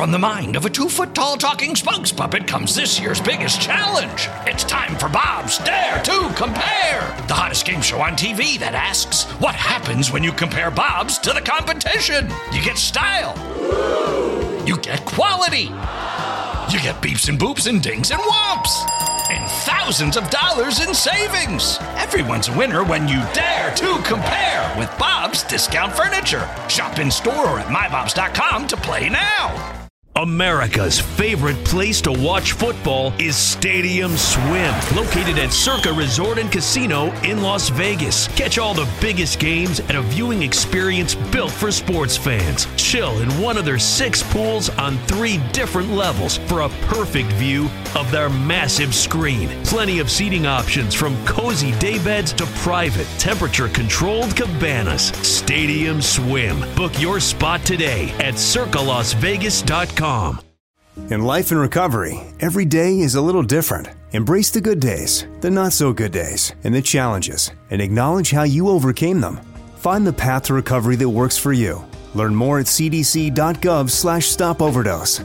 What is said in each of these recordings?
From the mind of a 2-foot-tall talking spokes puppet comes this year's biggest challenge. It's time for Bob's Dare to Compare, the hottest game show on TV that asks, what happens when you compare Bob's to the competition? You get style. You get quality. You get beeps and boops and dings and whomps. And thousands of dollars in savings. Everyone's a winner when you dare to compare with Bob's Discount Furniture. Shop in store or at mybobs.com to play now. America's favorite place to watch football is Stadium Swim, located at Circa Resort and Casino in Las Vegas. Catch all the biggest games at a viewing experience built for sports fans. Chill in one of their 6 pools on 3 different levels for a perfect view of their massive screen. Plenty of seating options from cozy daybeds to private, temperature-controlled cabanas. Stadium Swim. Book your spot today at circalasvegas.com. In life and recovery, every day is a little different. Embrace the good days, the not-so-good days, and the challenges, and acknowledge how you overcame them. Find the path to recovery that works for you. Learn more at cdc.gov/stopoverdose.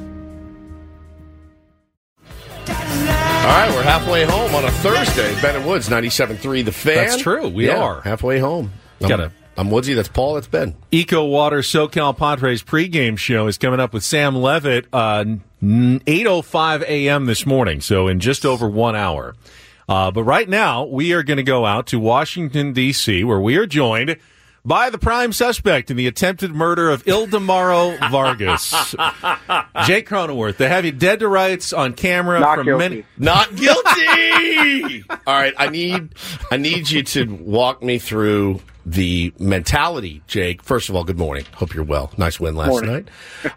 All right, we're halfway home on a Thursday. Ben and Woods, 97.3 The Fan. That's true. We are. Halfway home. I'm Woodsy. That's Paul. That's Ben. Eco Water SoCal Padres pregame show is coming up with Sam Levitt 8:05 a.m. this morning, so in just over 1 hour. But right now, we are going to go out to Washington, D.C., where we are joined by the prime suspect in the attempted murder of Ildemaro Vargas. Jake Cronenworth. They have you dead to rights on camera. Not guilty. Not guilty! All right, I need you to walk me through the mentality, Jake. First of all, good morning. Hope you're well. Nice win last night.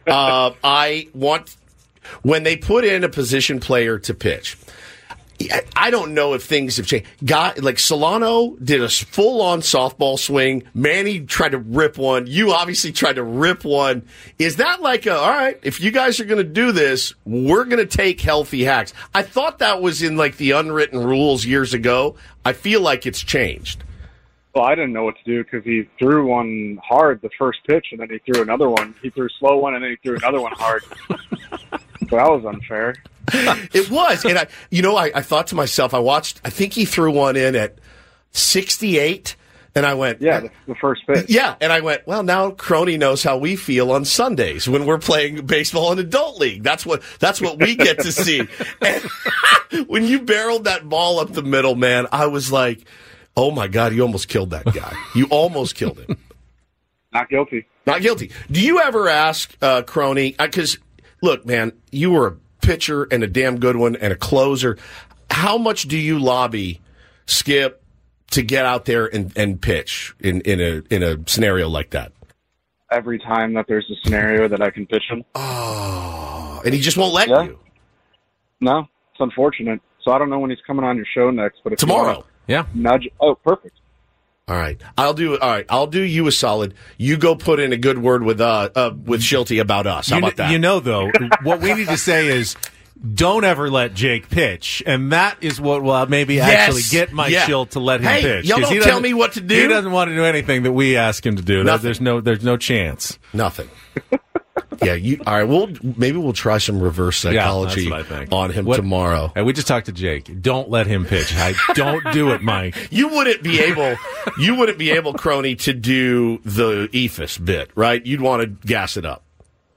When they put in a position player to pitch, I don't know if things have changed. Like Solano did a full-on softball swing. Manny tried to rip one. You obviously tried to rip one. Is that like all right, if you guys are going to do this, we're going to take healthy hacks? I thought that was in like the unwritten rules years ago. I feel like it's changed. Well, I didn't know what to do because he threw one hard the first pitch, and then he threw another one. He threw a slow one, and then he threw another one hard. So that was unfair. It was. And I thought to myself, I think he threw one in at 68, and I went, yeah, the first pitch. Yeah, and I went, well, now Crony knows how we feel on Sundays when we're playing baseball in adult league. That's what we get to see. And when you barreled that ball up the middle, man, I was like, oh, my God, you almost killed that guy. You almost killed him. Not guilty. Not guilty. Do you ever ask Crony, because, look, man, you were a pitcher and a damn good one and a closer. How much do you lobby Skip to get out there and pitch in a scenario like that? Every time that there's a scenario that I can pitch him. Oh, and he just won't let you? No, it's unfortunate. So I don't know when he's coming on your show next. But if tomorrow. Yeah. Nudge. Oh, perfect. All right. I'll do you a solid. You go put in a good word with Shilty about us. How about that? You know, though, what we need to say is don't ever let Jake pitch, and that is what will maybe actually get Mike Schilt to let him pitch. Y'all don't tell me what to do. He doesn't want to do anything that we ask him to do. Nothing. There's no chance. Nothing. Yeah, all right. Maybe we'll try some reverse psychology on him tomorrow. And we just talked to Jake. Don't let him pitch. Don't do it, Mike. You wouldn't be able, Crony, to do the Ephus bit, right? You'd want to gas it up.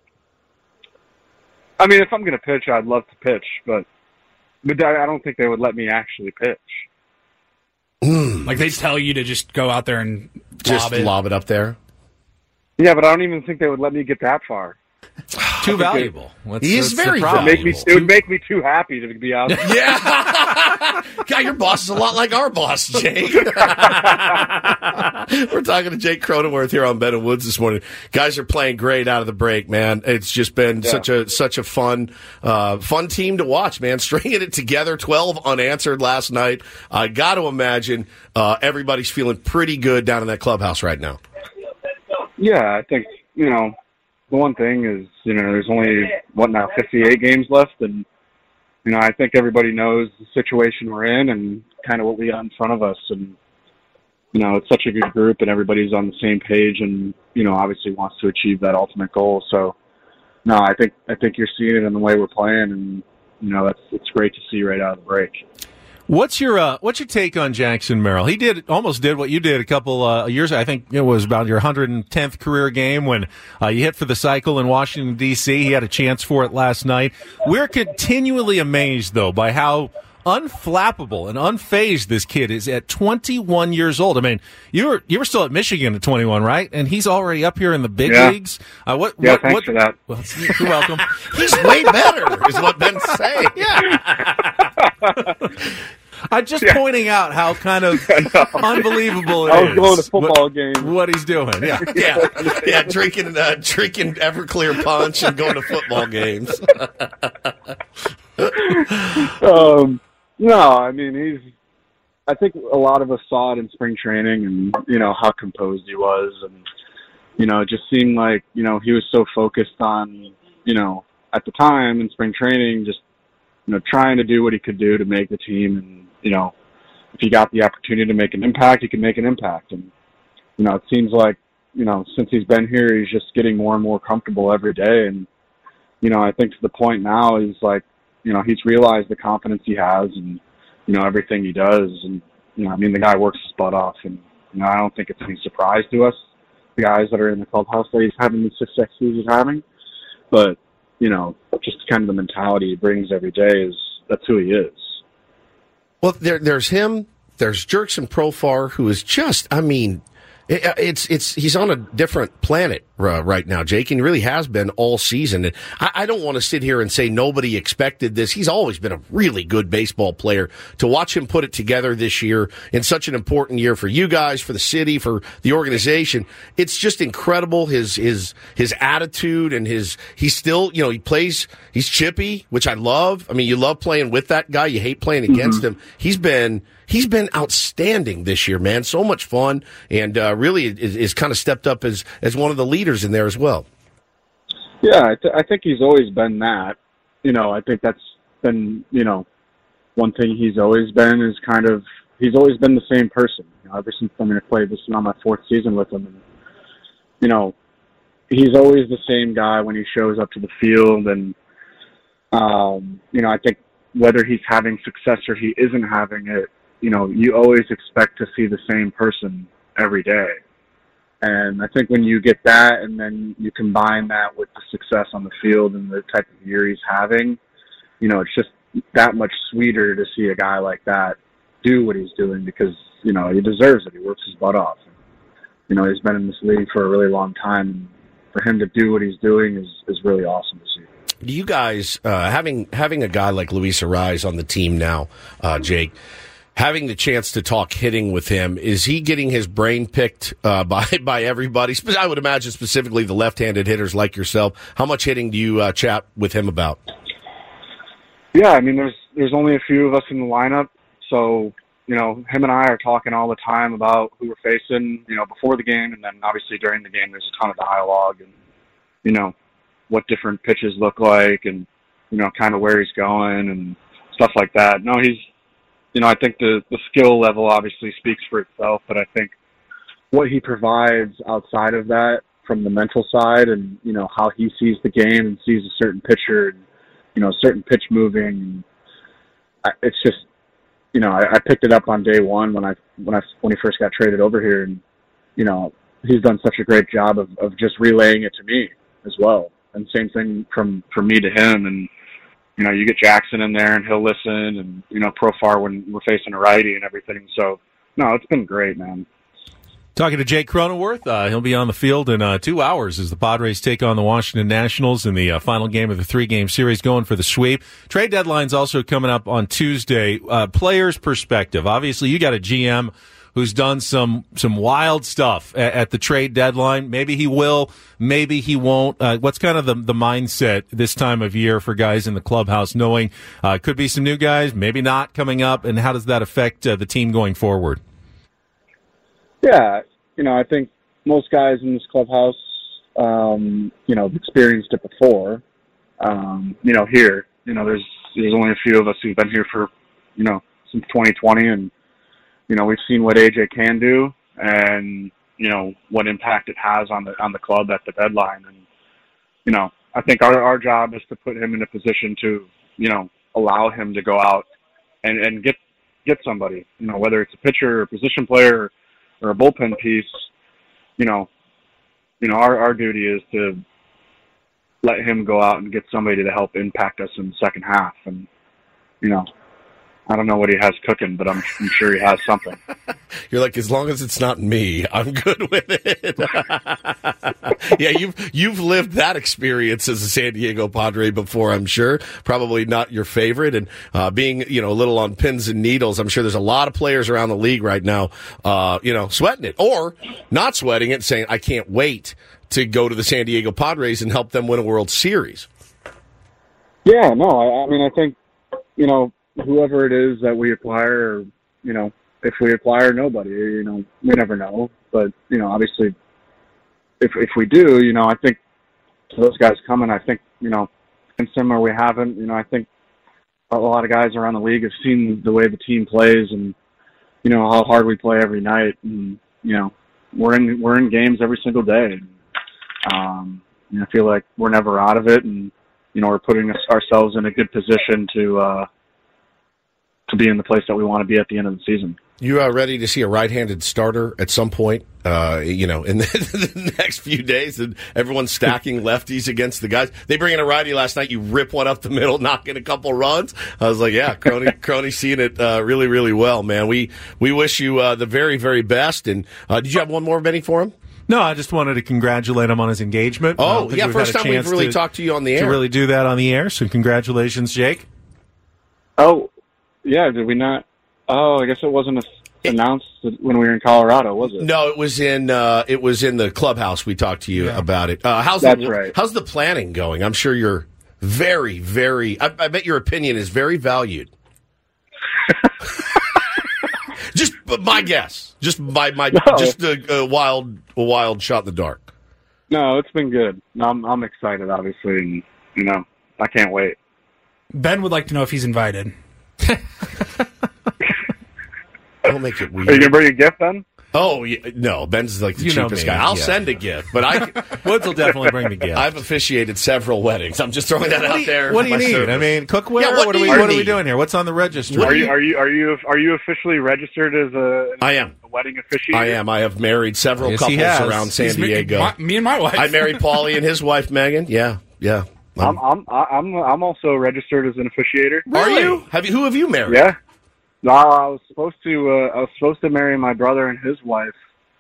I mean, if I'm going to pitch, I'd love to pitch, but I don't think they would let me actually pitch. Like they tell you to just go out there and lob it up there. Yeah, but I don't even think they would let me get that far. Too valuable. He is very valuable. It would make me too happy to be out there. Yeah. God, your boss is a lot like our boss, Jake. We're talking to Jake Cronenworth here on Ben and Woods this morning. Guys are playing great out of the break, man. It's just been such a fun team to watch, man. Stringing it together, 12 unanswered last night. I got to imagine everybody's feeling pretty good down in that clubhouse right now. Yeah, I think, the one thing is, there's only, 58 games left, and, I think everybody knows the situation we're in and kind of what we got in front of us, and, it's such a good group, and everybody's on the same page and, obviously wants to achieve that ultimate goal, so, no, I think you're seeing it in the way we're playing, and it's great to see right out of the break. What's your take on Jackson Merrill? He almost did what you did a couple years. I think it was about your 110th career game when you hit for the cycle in Washington D.C. He had a chance for it last night. We're continually amazed though by how unflappable and unfazed this kid is at 21 years old. I mean, you were still at Michigan at 21, right? And he's already up here in the big leagues. Thanks for that. Well, you're welcome. He's way better, is what Ben's saying. Yeah. I'm just pointing out how kind of unbelievable it is. I was going to football games. What he's doing, yeah. yeah, drinking Everclear punch and going to football games. No, I mean, I think a lot of us saw it in spring training and, how composed he was. And, it just seemed like, he was so focused on, at the time in spring training, just, trying to do what he could do to make the team. And, if he got the opportunity to make an impact, he could make an impact. And, it seems like, since he's been here, he's just getting more and more comfortable every day. And, I think to the point now he's like, he's realized the confidence he has and, everything he does. And, the guy works his butt off. And, I don't think it's any surprise to us, the guys that are in the clubhouse, that he's having the success he's having. But, just kind of the mentality he brings every day that's who he is. Well, there's him. There's Jurickson Profar, who is just, he's on a different planet right now, Jake, and he really has been all season. And I don't want to sit here and say nobody expected this. He's always been a really good baseball player. To watch him put it together this year in such an important year for you guys, for the city, for the organization, it's just incredible. His attitude and he's still, he plays, he's chippy, which I love. I mean, you love playing with that guy. You hate playing against him. He's been outstanding this year, man. So much fun, and really is kind of stepped up as one of the leaders in there as well. Yeah, I think he's always been that. I think that's been, one thing he's always been is he's always been the same person. Ever since I played, this is on my 4th season with him. And, he's always the same guy when he shows up to the field. And, I think whether he's having success or he isn't having it, you always expect to see the same person every day. And I think when you get that and then you combine that with the success on the field and the type of year he's having, it's just that much sweeter to see a guy like that do what he's doing because, he deserves it. He works his butt off. And, he's been in this league for a really long time. And for him to do what he's doing is really awesome to see. Do you guys, having a guy like Luis Arraez on the team now, Jake, having the chance to talk hitting with him, is he getting his brain picked by everybody? I would imagine specifically the left-handed hitters like yourself. How much hitting do you chat with him about? Yeah, there's only a few of us in the lineup, so him and I are talking all the time about who we're facing, before the game, and then obviously during the game there's a ton of dialogue and what different pitches look like and kind of where he's going and stuff like that. No, he's I think the skill level obviously speaks for itself, but I think what he provides outside of that from the mental side and, how he sees the game and sees a certain pitcher and, a certain pitch moving. It's just, I picked it up on day one when he first got traded over here and, he's done such a great job of just relaying it to me as well. And same thing from me to him. And, you get Jackson in there and he'll listen and, Profar when we're facing a righty and everything. So, no, it's been great, man. Talking to Jake Cronenworth. He'll be on the field in 2 hours as the Padres take on the Washington Nationals in the final game of the 3-game series going for the sweep. Trade deadline's also coming up on Tuesday. Players' perspective. Obviously, you got a GM who's done some wild stuff at the trade deadline. Maybe he will, maybe he won't. What's kind of the mindset this time of year for guys in the clubhouse, knowing could be some new guys, maybe not coming up, and how does that affect the team going forward? Yeah, I think most guys in this clubhouse, experienced it before. Here, there's only a few of us who've been here for, since 2020, and we've seen what AJ can do and, what impact it has on the club at the deadline. And, I think our job is to put him in a position to, allow him to go out and get somebody, whether it's a pitcher or a position player or a bullpen piece. Our duty is to let him go out and get somebody to help impact us in the second half. And, I don't know what he has cooking, but I'm sure he has something. You're like, as long as it's not me, I'm good with it. Yeah, you've lived that experience as a San Diego Padre before, I'm sure. Probably not your favorite. And being, a little on pins and needles, I'm sure there's a lot of players around the league right now, sweating it or not sweating it, saying, I can't wait to go to the San Diego Padres and help them win a World Series. Yeah, no, I think, whoever it is that we acquire, or, if we acquire nobody, we never know. But, obviously, if we do, I think to those guys coming, I think, against them or we haven't, I think a lot of guys around the league have seen the way the team plays and, how hard we play every night. And, we're in games every single day. I feel like we're never out of it, and, we're putting ourselves in a good position to be in the place that we want to be at the end of the season. You are ready to see a right-handed starter at some point, in the next few days, and everyone's stacking lefties against the guys. They bring in a righty last night. You rip one up the middle, knock in a couple runs. I was like, yeah, Crony's seeing it really, really well, man. We wish you the very, very best. And did you have one more, Benny, for him? No, I just wanted to congratulate him on his engagement. Oh, yeah, first time we've really talked to you on the air. To really do that on the air, so congratulations, Jake. Oh, yeah, did we not? Oh, I guess it wasn't announced when we were in Colorado, was it? No, it was in the clubhouse. We talked to you about it. How's the planning going? I'm sure you're very, very. I bet your opinion is very valued. Just my guess. Just just a wild shot in the dark. No, it's been good. I'm excited, obviously, and I can't wait. Ben would like to know if he's invited. Don't make it weird. Are you gonna bring a gift then? Oh, yeah, no, Ben's like the cheapest guy. I'll send a gift, but Woods will definitely bring the gift. I've officiated several weddings. I'm just throwing that out there. What do you need? Service. I mean, cookware. Yeah, what are we doing here? What's on the registry? Are you officially registered as a wedding officiator? I am. I have married several couples around San Diego. Me and my wife. I married Paulie and his wife Megan. Yeah. I'm also registered as an officiator. Really? Are you? Who have you married? Yeah. No, I was supposed to marry my brother and his wife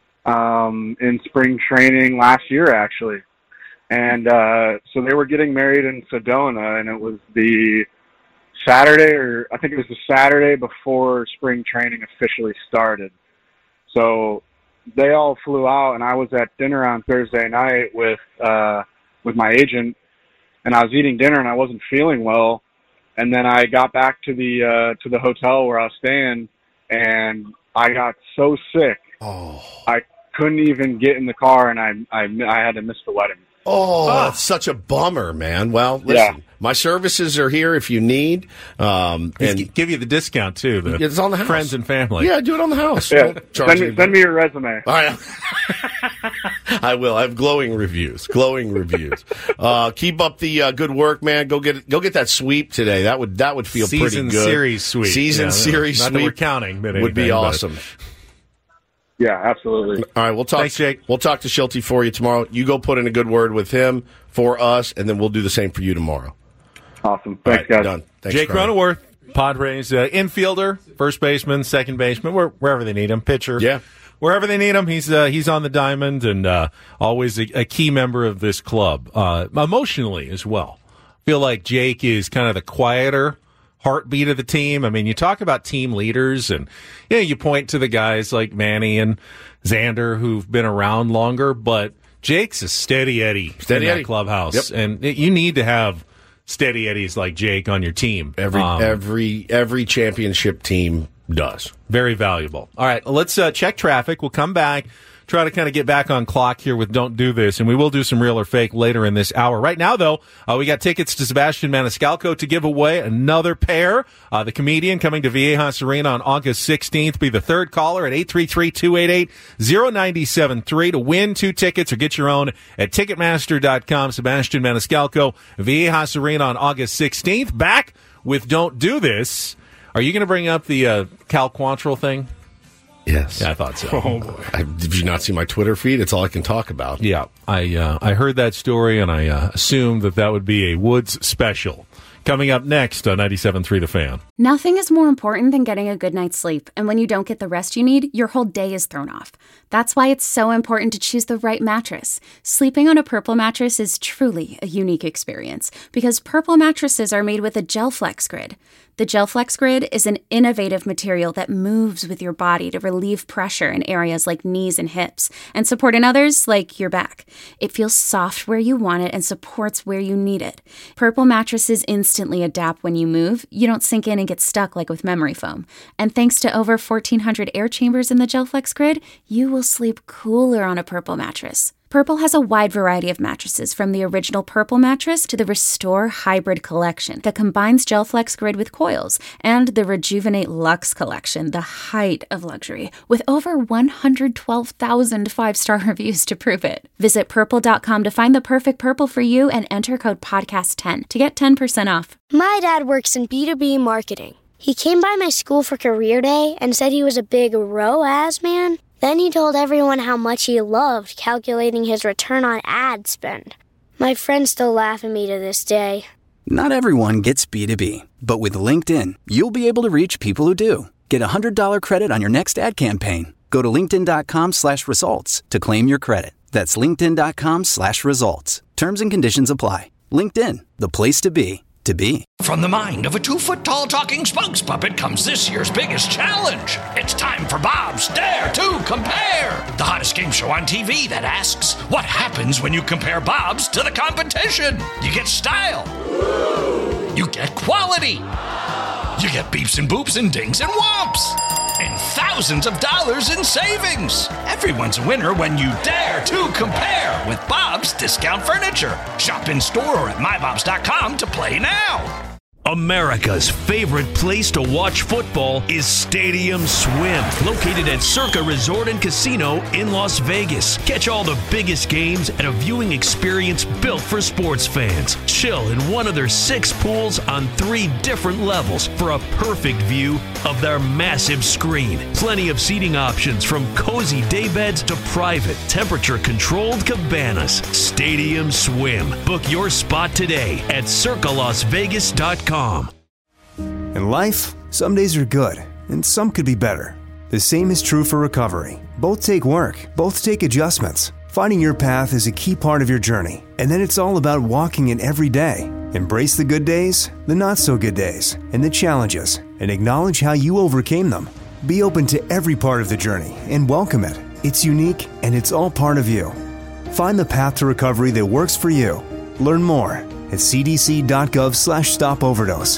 in spring training last year, actually. And so they were getting married in Sedona, and it was the Saturday, or I think it was the Saturday before spring training officially started. So they all flew out, and I was at dinner on Thursday night with my agent, and I was eating dinner, and I wasn't feeling well. And then I got back to the hotel where I was staying, and I got so sick. I couldn't even get in the car, and I had to miss the wedding. That's such a bummer, man. Well, listen, my services are here if you need. And give you the discount, too. It's on the house. Friends and family. Yeah, do it on the house. Yeah. Send me your resume. All right. I will. I have glowing reviews. Keep up the good work, man. Go get that sweep today. That would feel pretty good. Season series sweep. Series not sweep. That we're counting, but would be awesome. Yeah, absolutely. All right, we'll talk. Thanks, Jake. We'll talk to Schulte for you tomorrow. You go put in a good word with him for us, and then we'll do the same for you tomorrow. Awesome. Thanks, guys. Done. Thanks, Jake Cronenworth, Padres infielder, first baseman, second baseman, wherever they need him, pitcher. Yeah. Wherever they need him, he's on the diamond and always a key member of this club, emotionally as well. I feel like Jake is kind of the quieter heartbeat of the team. I mean, you talk about team leaders, and you point to the guys like Manny and Xander who've been around longer, but Jake's a steady Eddie in that clubhouse, and you need to have steady Eddies like Jake on your team. Every championship team does. Very valuable. All right, let's check traffic. We'll come back, try to kind of get back on clock here with Don't Do This, and we will do some real or fake later in this hour. Right now, though, we got tickets to Sebastian Maniscalco to give away, another pair. The comedian coming to Viejas Arena on August 16th. Be the third caller at 833-288-0973 to win 2 tickets or get your own at Ticketmaster.com. Sebastian Maniscalco, Viejas Arena on August 16th. Back with Don't Do This. Are you going to bring up the Cal Quantrill thing? Yes. Yeah, I thought so. Oh, boy. Did you not see my Twitter feed? It's all I can talk about. Yeah, I heard that story, and I assumed that would be a Woods special. Coming up next on 97.3 The Fan. Nothing is more important than getting a good night's sleep, and when you don't get the rest you need, your whole day is thrown off. That's why it's so important to choose the right mattress. Sleeping on a Purple mattress is truly a unique experience, because Purple mattresses are made with a GelFlex Grid. The GelFlex Grid is an innovative material that moves with your body to relieve pressure in areas like knees and hips, and support in others like your back. It feels soft where you want it and supports where you need it. Purple mattresses instantly adapt when you move. You don't sink in and get stuck like with memory foam. And thanks to over 1,400 air chambers in the GelFlex Grid, you will sleep cooler on a Purple mattress. Purple has a wide variety of mattresses, from the original Purple mattress to the Restore Hybrid collection that combines GelFlex Grid with coils, and the Rejuvenate Luxe collection, the height of luxury, with over 112,000 5-star reviews to prove it. Visit Purple.com to find the perfect Purple for you and enter code PODCAST10 to get 10% off. My dad works in B2B marketing. He came by my school for career day and said he was a big ROAS man. Then he told everyone how much he loved calculating his return on ad spend. My friends still laugh at me to this day. Not everyone gets B2B, but with LinkedIn, you'll be able to reach people who do. Get a $100 credit on your next ad campaign. Go to linkedin.com/results to claim your credit. That's linkedin.com/results. Terms and conditions apply. LinkedIn, the place to be. From the mind of a 2-foot-tall talking spokes puppet comes this year's biggest challenge. It's time for Bob's Dare to Compare, the hottest game show on TV that asks, what happens when you compare Bob's to the competition? You get style. You get quality. You get beeps and boops and dings and whomps. And thousands of dollars in savings. Everyone's a winner when you dare to compare with Bob's Discount Furniture. Shop in store or at mybobs.com to play now. America's favorite place to watch football is Stadium Swim, located at Circa Resort and Casino in Las Vegas. Catch all the biggest games at a viewing experience built for sports fans. Chill in one of their 6 pools on 3 different levels for a perfect view of their massive screen. Plenty of seating options, from cozy daybeds to private, temperature-controlled cabanas. Stadium Swim. Book your spot today at circalasvegas.com. In life, some days are good, and some could be better. The same is true for recovery. Both take work, both take adjustments. Finding your path is a key part of your journey, and then it's all about walking it every day. Embrace the good days, the not-so-good days, and the challenges, and acknowledge how you overcame them. Be open to every part of the journey and welcome it. It's unique, and it's all part of you. Find the path to recovery that works for you. Learn more at cdc.gov/stopoverdose.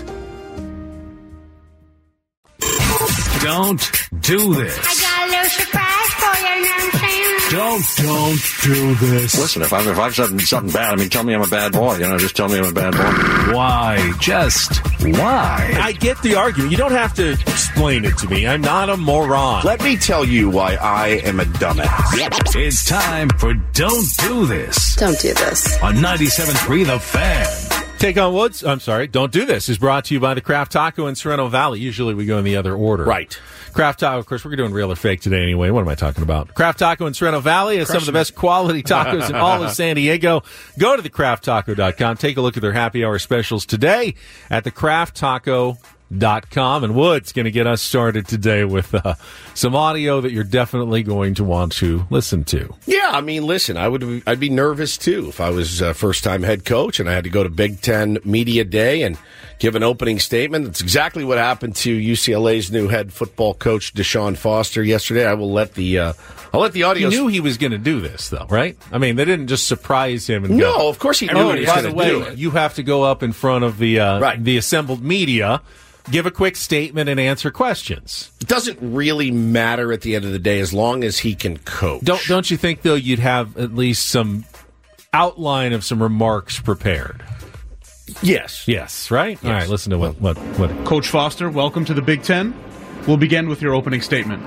Don't do this. I got a little surprise for you, you know what I'm saying? Don't do this. Listen, if I've said something bad, tell me I'm a bad boy. Just tell me I'm a bad boy. Why? Just why? I get the argument. You don't have to explain it to me. I'm not a moron. Let me tell you why I am a dumbass. It's time for Don't Do This. Don't do this. On 97.3 The Fan. Take on Woods. I'm sorry. Don't Do This is brought to you by the Craft Taco in Sorrento Valley. Usually we go in the other order. Right. Craft Taco, of course, we're doing real or fake today anyway. What am I talking about? Craft Taco in Sorrento Valley has some of the best quality tacos in all of San Diego. Go to thecrafttaco.com. Take a look at their happy hour specials today at thecrafttaco.com. And Wood's going to get us started today with some audio that you're definitely going to want to listen to. Yeah, listen, I'd be nervous too if I was first-time head coach and I had to go to Big Ten Media Day and give an opening statement. That's exactly what happened to UCLA's new head football coach, Deshaun Foster, yesterday. I'll let the audio. He knew he was going to do this, though, right? They didn't just surprise him. And no, of course he knew he was going to do it. You have to go up in front of the assembled media. give a quick statement and answer questions. It doesn't really matter at the end of the day as long as he can coach. Don't you think, though, you'd have at least some outline of some remarks prepared? Yes. Yes, right? Yes. All right, listen to what Coach Foster, welcome to the Big Ten. We'll begin with your opening statement.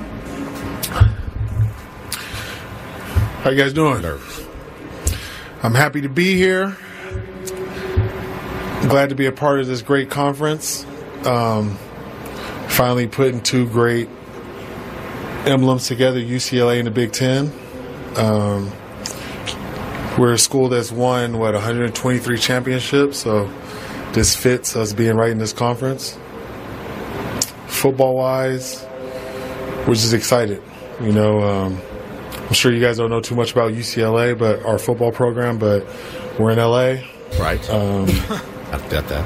How you guys doing? I'm happy to be here. I'm glad to be a part of this great conference. Finally putting two great emblems together, UCLA and the Big Ten. We're a school that's won, 123 championships, so this fits us being right in this conference. Football-wise, we're just excited. I'm sure you guys don't know too much about UCLA, but our football program, but we're in LA. Right. I've got that.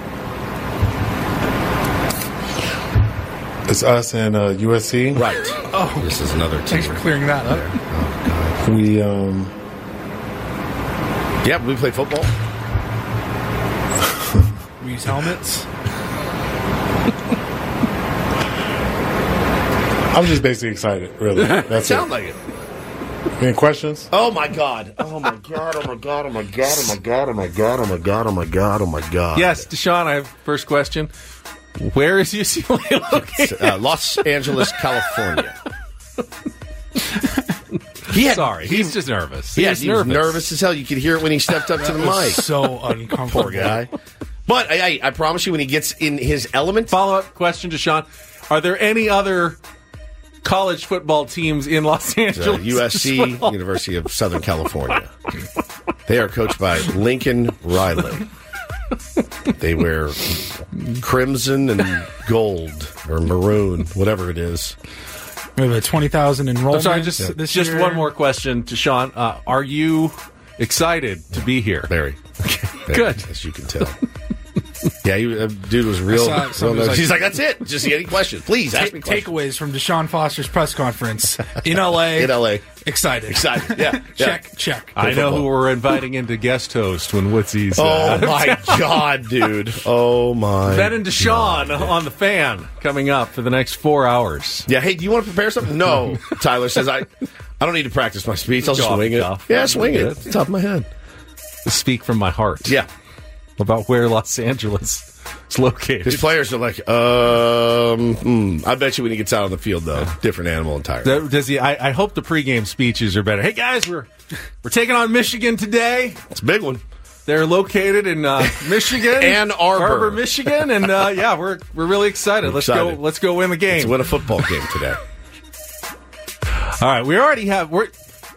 It's us and USC. Right. Oh, this is another team. Thanks for clearing that up. Oh, God. We play football. We use helmets. I'm just basically excited, really. That's Sound like it. Any questions? Oh my God! Oh my God! Oh my God! Oh my God! Oh my God! Oh my God! Oh my God! Oh my God! Oh my God! Yes, Deshaun, I have first question. Where is UCLA located? Los Angeles, California. He's just nervous. He's nervous as hell. You could hear it when he stepped up to the mic. So uncomfortable. Poor guy. But I promise you, when he gets in his element. Follow-up question, Deshaun. Are there any other college football teams in Los Angeles? USC, University of Southern California. They are coached by Lincoln Riley. They wear crimson and gold or maroon, whatever it is. We have a 20,000 enrollment. I'm sorry, just one more question to Sean. Are you excited to be here? Very. Good. As you can tell. Yeah, dude was real. He's like, that's it. Just any questions. Please ask me questions. Takeaways from Deshaun Foster's press conference in L.A. In L.A. Excited. Yeah. Check. I know who we're inviting into guest host when Woodsy's. Oh, my God, dude. Oh, my Ben and Deshaun on the Fan coming up for the next 4 hours. Yeah, hey, do you want to prepare something? No. Tyler says, I don't need to practice my speech. I'll swing it. Yeah, swing it. It's the top of my head. Speak from my heart. Yeah. About where Los Angeles is located. His players are like, I bet you when he gets out on the field, though, different animal entirely. Does he? I hope the pregame speeches are better. Hey, guys, we're taking on Michigan today. It's a big one. They're located in Michigan, Ann Arbor, Michigan, and we're really excited. Let's go win the game. Let's win a football game today. All right, we already have. We're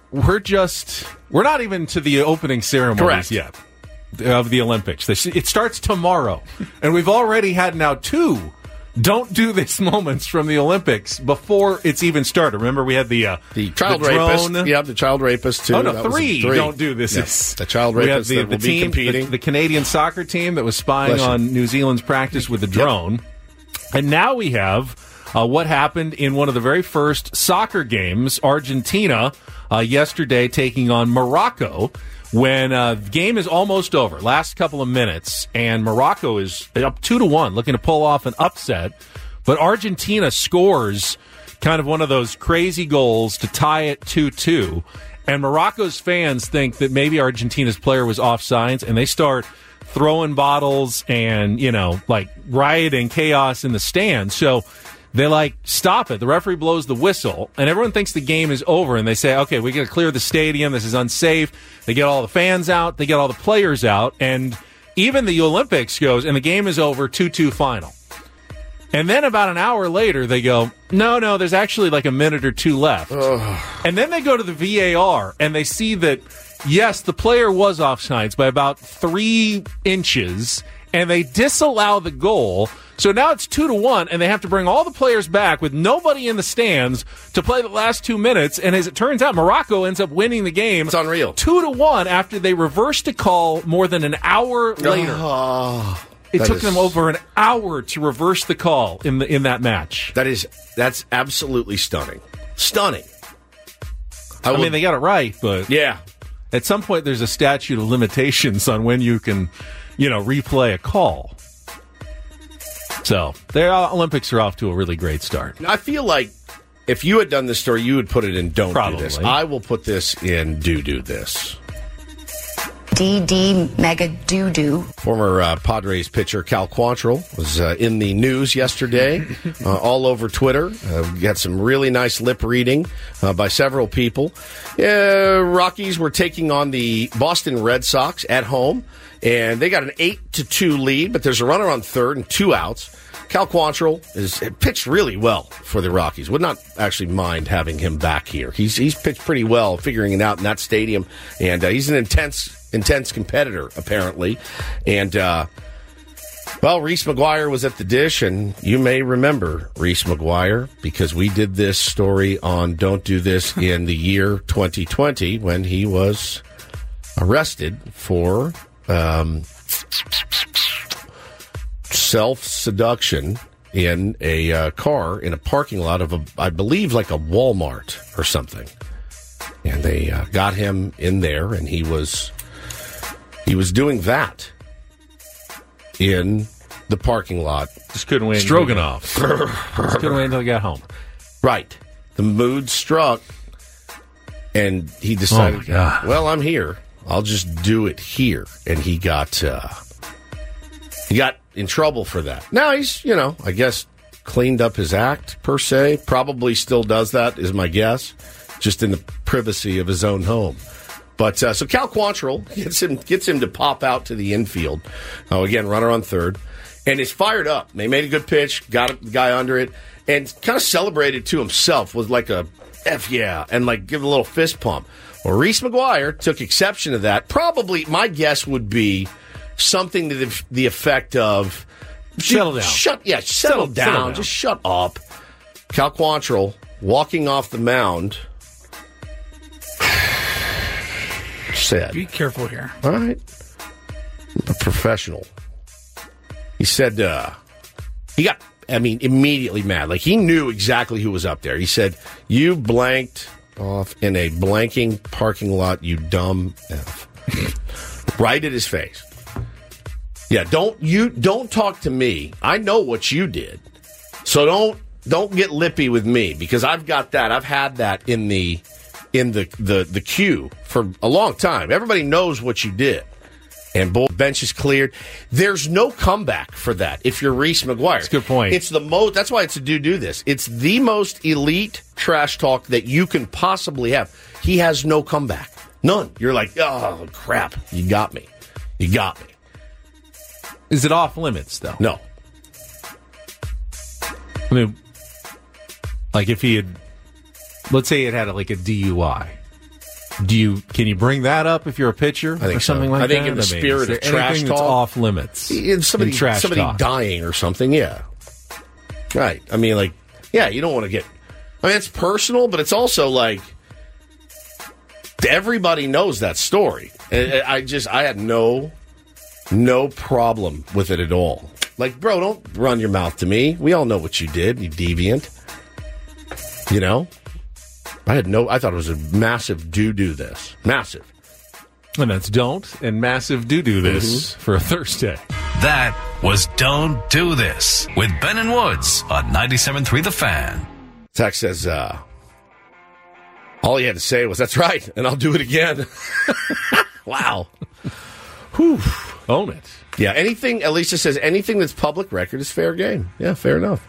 not even to the opening ceremonies yet of the Olympics. It starts tomorrow, and we've already had now 2 don't do this moments from the Olympics before it's even started. Remember, we had the child rapist. Yeah, the child rapist too. Oh no, 3 don't do this. Yes. The child rapist that will be competing. The Canadian soccer team that was spying on New Zealand's practice with a drone, and now we have what happened in one of the very first soccer games, Argentina yesterday taking on Morocco. When the game is almost over, last couple of minutes, and Morocco is up 2-1, looking to pull off an upset, but Argentina scores kind of one of those crazy goals to tie it 2-2, and Morocco's fans think that maybe Argentina's player was offsides, and they start throwing bottles and, rioting chaos in the stands. So they stop it. The referee blows the whistle, and everyone thinks the game is over, and they say, okay, we got to clear the stadium. This is unsafe. They get all the fans out. They get all the players out, and even the Olympics goes, and the game is over, 2-2 final. And then about an hour later, they go, no, there's actually a minute or 2 left. And then they go to the VAR, and they see that, yes, the player was offsides by about 3 inches, and they disallow the goal. So now it's 2-1, and they have to bring all the players back with nobody in the stands to play the last 2 minutes. And as it turns out, Morocco ends up winning the game. It's unreal. 2-1 after they reversed a call more than an hour later. It took them over an hour to reverse the call in that match. That's absolutely stunning. Stunning. I mean, they got it right, but yeah, at some point there's a statute of limitations on when you can, replay a call. So their Olympics are off to a really great start. I feel like if you had done this story, you would put it in don't Probably. do this. I will put this in do this. DD mega doo-doo. Former Padres pitcher Cal Quantrill was in the news yesterday, all over Twitter. Got some really nice lip reading by several people. Rockies were taking on the Boston Red Sox at home, and they got an 8-2 lead, but there's a runner on third and 2 outs. Cal Quantrill is pitched really well for the Rockies. Would not actually mind having him back here. He's pitched pretty well, figuring it out in that stadium, and he's an intense competitor, apparently. And, Reese McGuire was at the dish, and you may remember Reese McGuire because we did this story on Don't Do This in the year 2020 when he was arrested for self-seduction in a car in a parking lot of, I believe, like a Walmart or something. And they got him in there, and he was doing that in the parking lot. Just couldn't wait. Stroganoff. Just couldn't wait until he got home. Right. The mood struck, and he decided, well, I'm here. I'll just do it here. And he got in trouble for that. Now he's, I guess, cleaned up his act, per se. Probably still does that, is my guess, just in the privacy of his own home. But so Cal Quantrill gets him to pop out to the infield. Again, runner on third. And is fired up. They made a good pitch, got a guy under it, and kind of celebrated to himself with like a F yeah, and like give a little fist pump. Well, Reese McGuire took exception to that. Probably, my guess would be something to the effect of... Settle down. Settle down. Just shut up. Cal Quantrill walking off the mound... said, be careful here. All right. I'm a professional. He said he got, immediately mad. Like, he knew exactly who was up there. He said, you blanked off in a blanking parking lot, you dumb F. Right at his face. Yeah, don't talk to me. I know what you did. So don't get lippy with me, because I've got that. I've had that in the queue for a long time. Everybody knows what you did. And bench is cleared. There's no comeback for that if you're Reese McGuire. That's a good point. It's the most. That's why it's a do this. It's the most elite trash talk that you can possibly have. He has no comeback. None. You're like, oh, crap. You got me. Is it off limits, though? No. Like if he had, let's say it had like a DUI. Can you bring that up if you're a pitcher or something like that? I think in the spirit of trash talk, that's off limits. Somebody talk. dying or something, yeah. Right. You don't want to get... it's personal, but it's also like everybody knows that story. I had no problem with it at all. Like, bro, don't run your mouth to me. We all know what you did, you deviant. I thought it was a massive do this. Massive. And that's don't and massive do this for a Thursday. That was Don't Do This with Ben and Woods on 97.3 The Fan. Zach says, all he had to say was, that's right, and I'll do it again. Wow. Whew. Own it. Yeah, Alicia says, anything that's public record is fair game. Yeah, fair enough.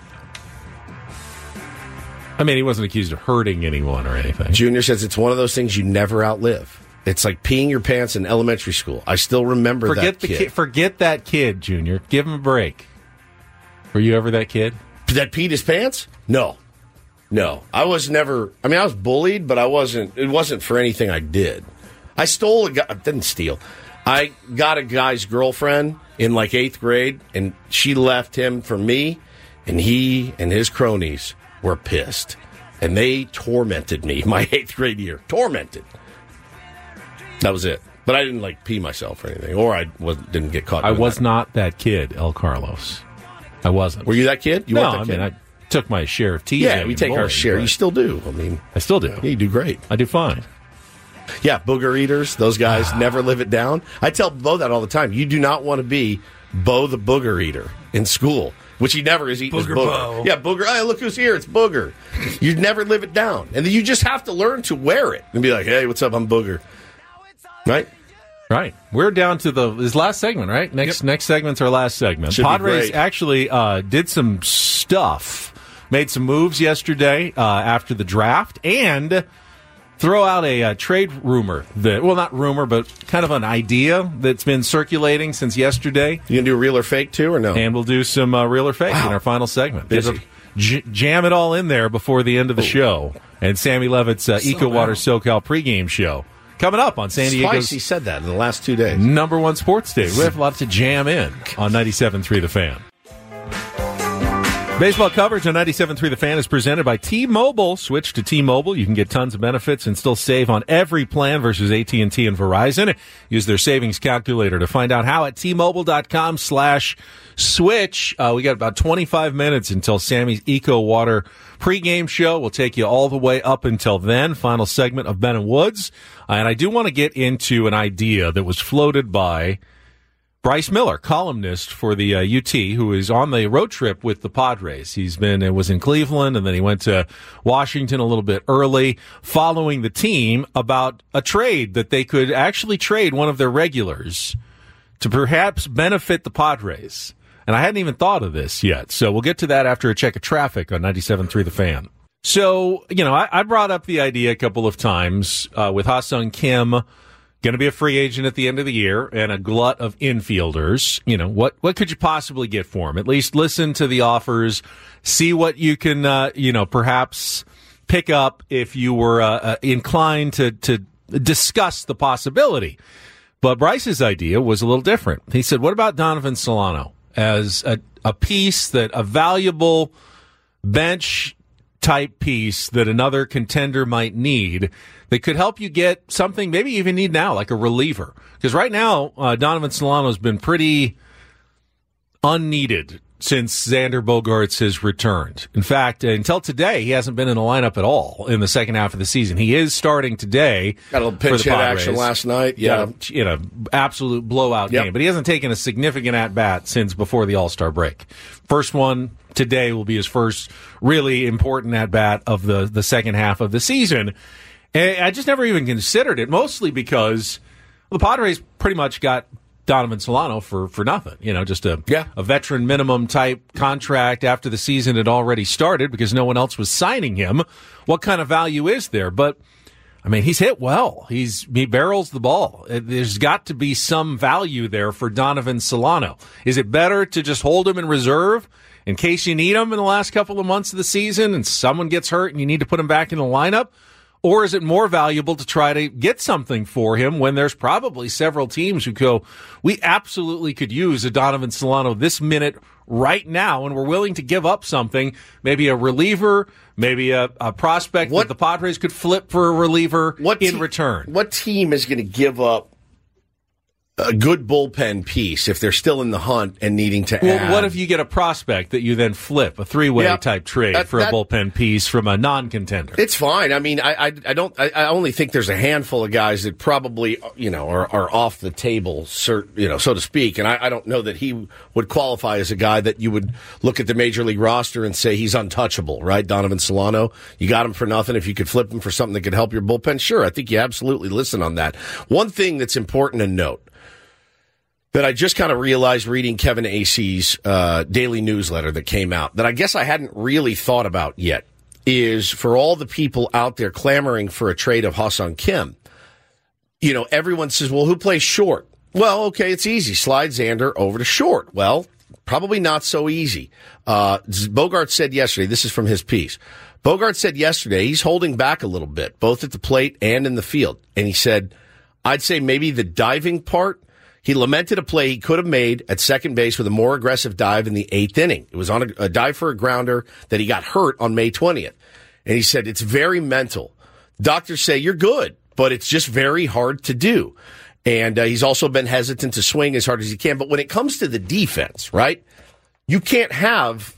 He wasn't accused of hurting anyone or anything. Junior says it's one of those things you never outlive. It's like peeing your pants in elementary school. I still remember that kid. Forget that kid, Junior. Give him a break. Were you ever that kid? That peed his pants? No. I was never... I was bullied, but it wasn't for anything I did. I stole a guy... I didn't steal. I got a guy's girlfriend in like 8th grade, and she left him for me, and he and his cronies were pissed. And they tormented me my 8th grade year. Tormented. That was it. But I didn't pee myself or anything. Or I didn't get caught. I was not that kid, El Carlos. I wasn't. Were you that kid? No, I took my share of teasing. Yeah, we take our share. You still do. I still do. Yeah, you do great. I do fine. Yeah, booger eaters. Those guys never live it down. I tell Bo that all the time. You do not want to be Bo the booger eater in school. which he never is eating. Booger Booger. Bo. Yeah, Booger. Hey, look who's here. It's Booger. You never live it down. And then you just have to learn to wear it and be like, hey, what's up? I'm Booger. Right? Right. We're down to this last segment, right? Next segment's our last segment. Should be Padres great. actually did some stuff, made some moves yesterday after the draft, and throw out a trade rumor not rumor, but kind of an idea that's been circulating since yesterday. You going to do real or fake too, or no? And we'll do some real or fake in our final segment. Busy. Jam it all in there before the end of the show. And Sammy Levitt's EcoWater SoCal pregame show. Coming up on San Diego's... Spicy said that in the last 2 days. number one sports day. We have a lot to jam in on 97.3 The Fan. Baseball coverage on 97.3 The Fan is presented by T-Mobile. Switch to T-Mobile. You can get tons of benefits and still save on every plan versus AT&T and Verizon. Use their savings calculator to find out how at T-Mobile.com/switch. We got about 25 minutes until Sammy's EcoWater pregame show. We'll take you all the way up until then. Final segment of Ben and Woods. And I do want to get into an idea that was floated by Bryce Miller, columnist for the UT, who is on the road trip with the Padres. It was in Cleveland, and then he went to Washington a little bit early, following the team about a trade that they could actually trade one of their regulars to perhaps benefit the Padres. And I hadn't even thought of this yet. So we'll get to that after a check of traffic on 97.3 The Fan. So, I brought up the idea a couple of times with Ha-Seong Kim, going to be a free agent at the end of the year, and a glut of infielders. What could you possibly get for him? At least listen to the offers, see what you can, perhaps pick up if you were inclined to discuss the possibility. But Bryce's idea was a little different. He said, what about Donovan Solano as a piece a valuable bench type piece that another contender might need that could help you get something maybe you even need now, like a reliever? Because right now, Donovan Solano's been pretty unneeded since Xander Bogaerts has returned. In fact, until today, he hasn't been in the lineup at all in the second half of the season. He is starting today. Got a little pinch hit action last night. Yeah. Absolute blowout game. But he hasn't taken a significant at-bat since before the All-Star break. First one today will be his first really important at-bat of the second half of the season. And I just never even considered it, mostly because the Padres pretty much got Donovan Solano for nothing. Just a veteran minimum type contract after the season had already started because no one else was signing him. What kind of value is there? But, he's hit well. He barrels the ball. There's got to be some value there for Donovan Solano. Is it better to just hold him in reserve in case you need him in the last couple of months of the season and someone gets hurt and you need to put him back in the lineup? Or is it more valuable to try to get something for him when there's probably several teams who go, we absolutely could use a Donovan Solano this minute right now, and we're willing to give up something, maybe a reliever, maybe a prospect that the Padres could flip for a reliever in return? What team is going to give up a good bullpen piece if they're still in the hunt and needing to add? What if you get a prospect that you then flip, a three-way type trade for a bullpen piece from a non-contender? It's fine. I only think there's a handful of guys that probably, are off the table, so to speak. And I don't know that he would qualify as a guy that you would look at the major league roster and say he's untouchable, right? Donovan Solano, you got him for nothing. If you could flip him for something that could help your bullpen, sure. I think you absolutely listen on that. One thing that's important to note that I just kind of realized reading Kevin Acey's daily newsletter that came out that I guess I hadn't really thought about yet is for all the people out there clamoring for a trade of Ha-Seong Kim. Everyone says, well, who plays short? Well, okay, it's easy. Slide Xander over to short. Well, probably not so easy. Bogaerts said yesterday, this is from his piece, Bogaerts said yesterday he's holding back a little bit, both at the plate and in the field. And he said, I'd say maybe the diving part, he lamented a play he could have made at second base with a more aggressive dive in the eighth inning. It was on a dive for a grounder that he got hurt on May 20th. And he said, it's very mental. Doctors say you're good, but it's just very hard to do. And he's also been hesitant to swing as hard as he can. But when it comes to the defense, right, you can't have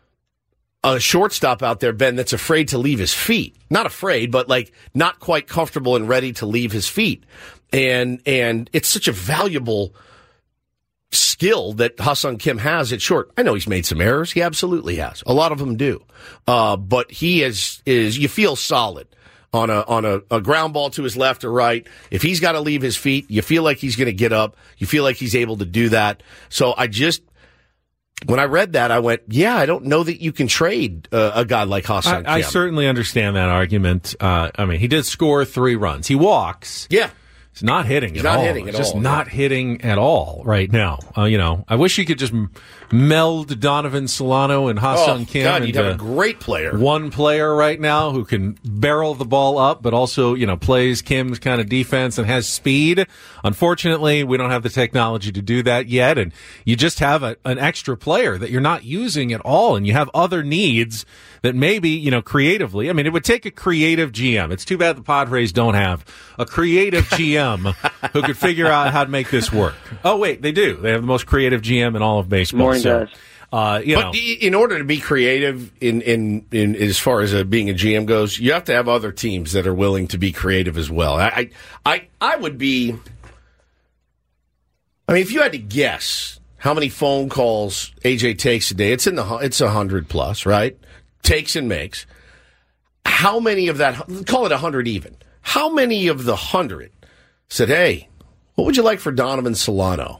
a shortstop out there, Ben, that's afraid to leave his feet. Not afraid, but not quite comfortable and ready to leave his feet. And it's such a valuable skill that Ha-Seong Kim has at short. I know he's made some errors. He absolutely has. A lot of them do. But he is you feel solid on a ground ball to his left or right. If he's got to leave his feet, you feel like he's going to get up. You feel like he's able to do that. So when I read that, I went, yeah, I don't know that you can trade a guy like Ha-Seong Kim. I certainly understand that argument. He did score 3 runs. He walks. Yeah. He's not hitting at all. Just not hitting at all right now. I wish you could just meld Donovan Solano and Ha-Seong Kim. God, you'd have a great player. One player right now who can barrel the ball up, but also, plays Kim's kind of defense and has speed. Unfortunately, we don't have the technology to do that yet, and you just have an extra player that you're not using at all, and you have other needs that maybe, creatively. It would take a creative GM. It's too bad the Padres don't have a creative GM who could figure out how to make this work. Oh, wait, they do. They have the most creative GM in all of baseball. Morning, guys. But in order to be creative in as far as being a GM goes, you have to have other teams that are willing to be creative as well. I would be. If you had to guess how many phone calls AJ takes a day, it's 100 plus, right? Takes and makes. How many of that? Call it 100 even. How many of the 100 said, "Hey, what would you like for Donovan Solano?"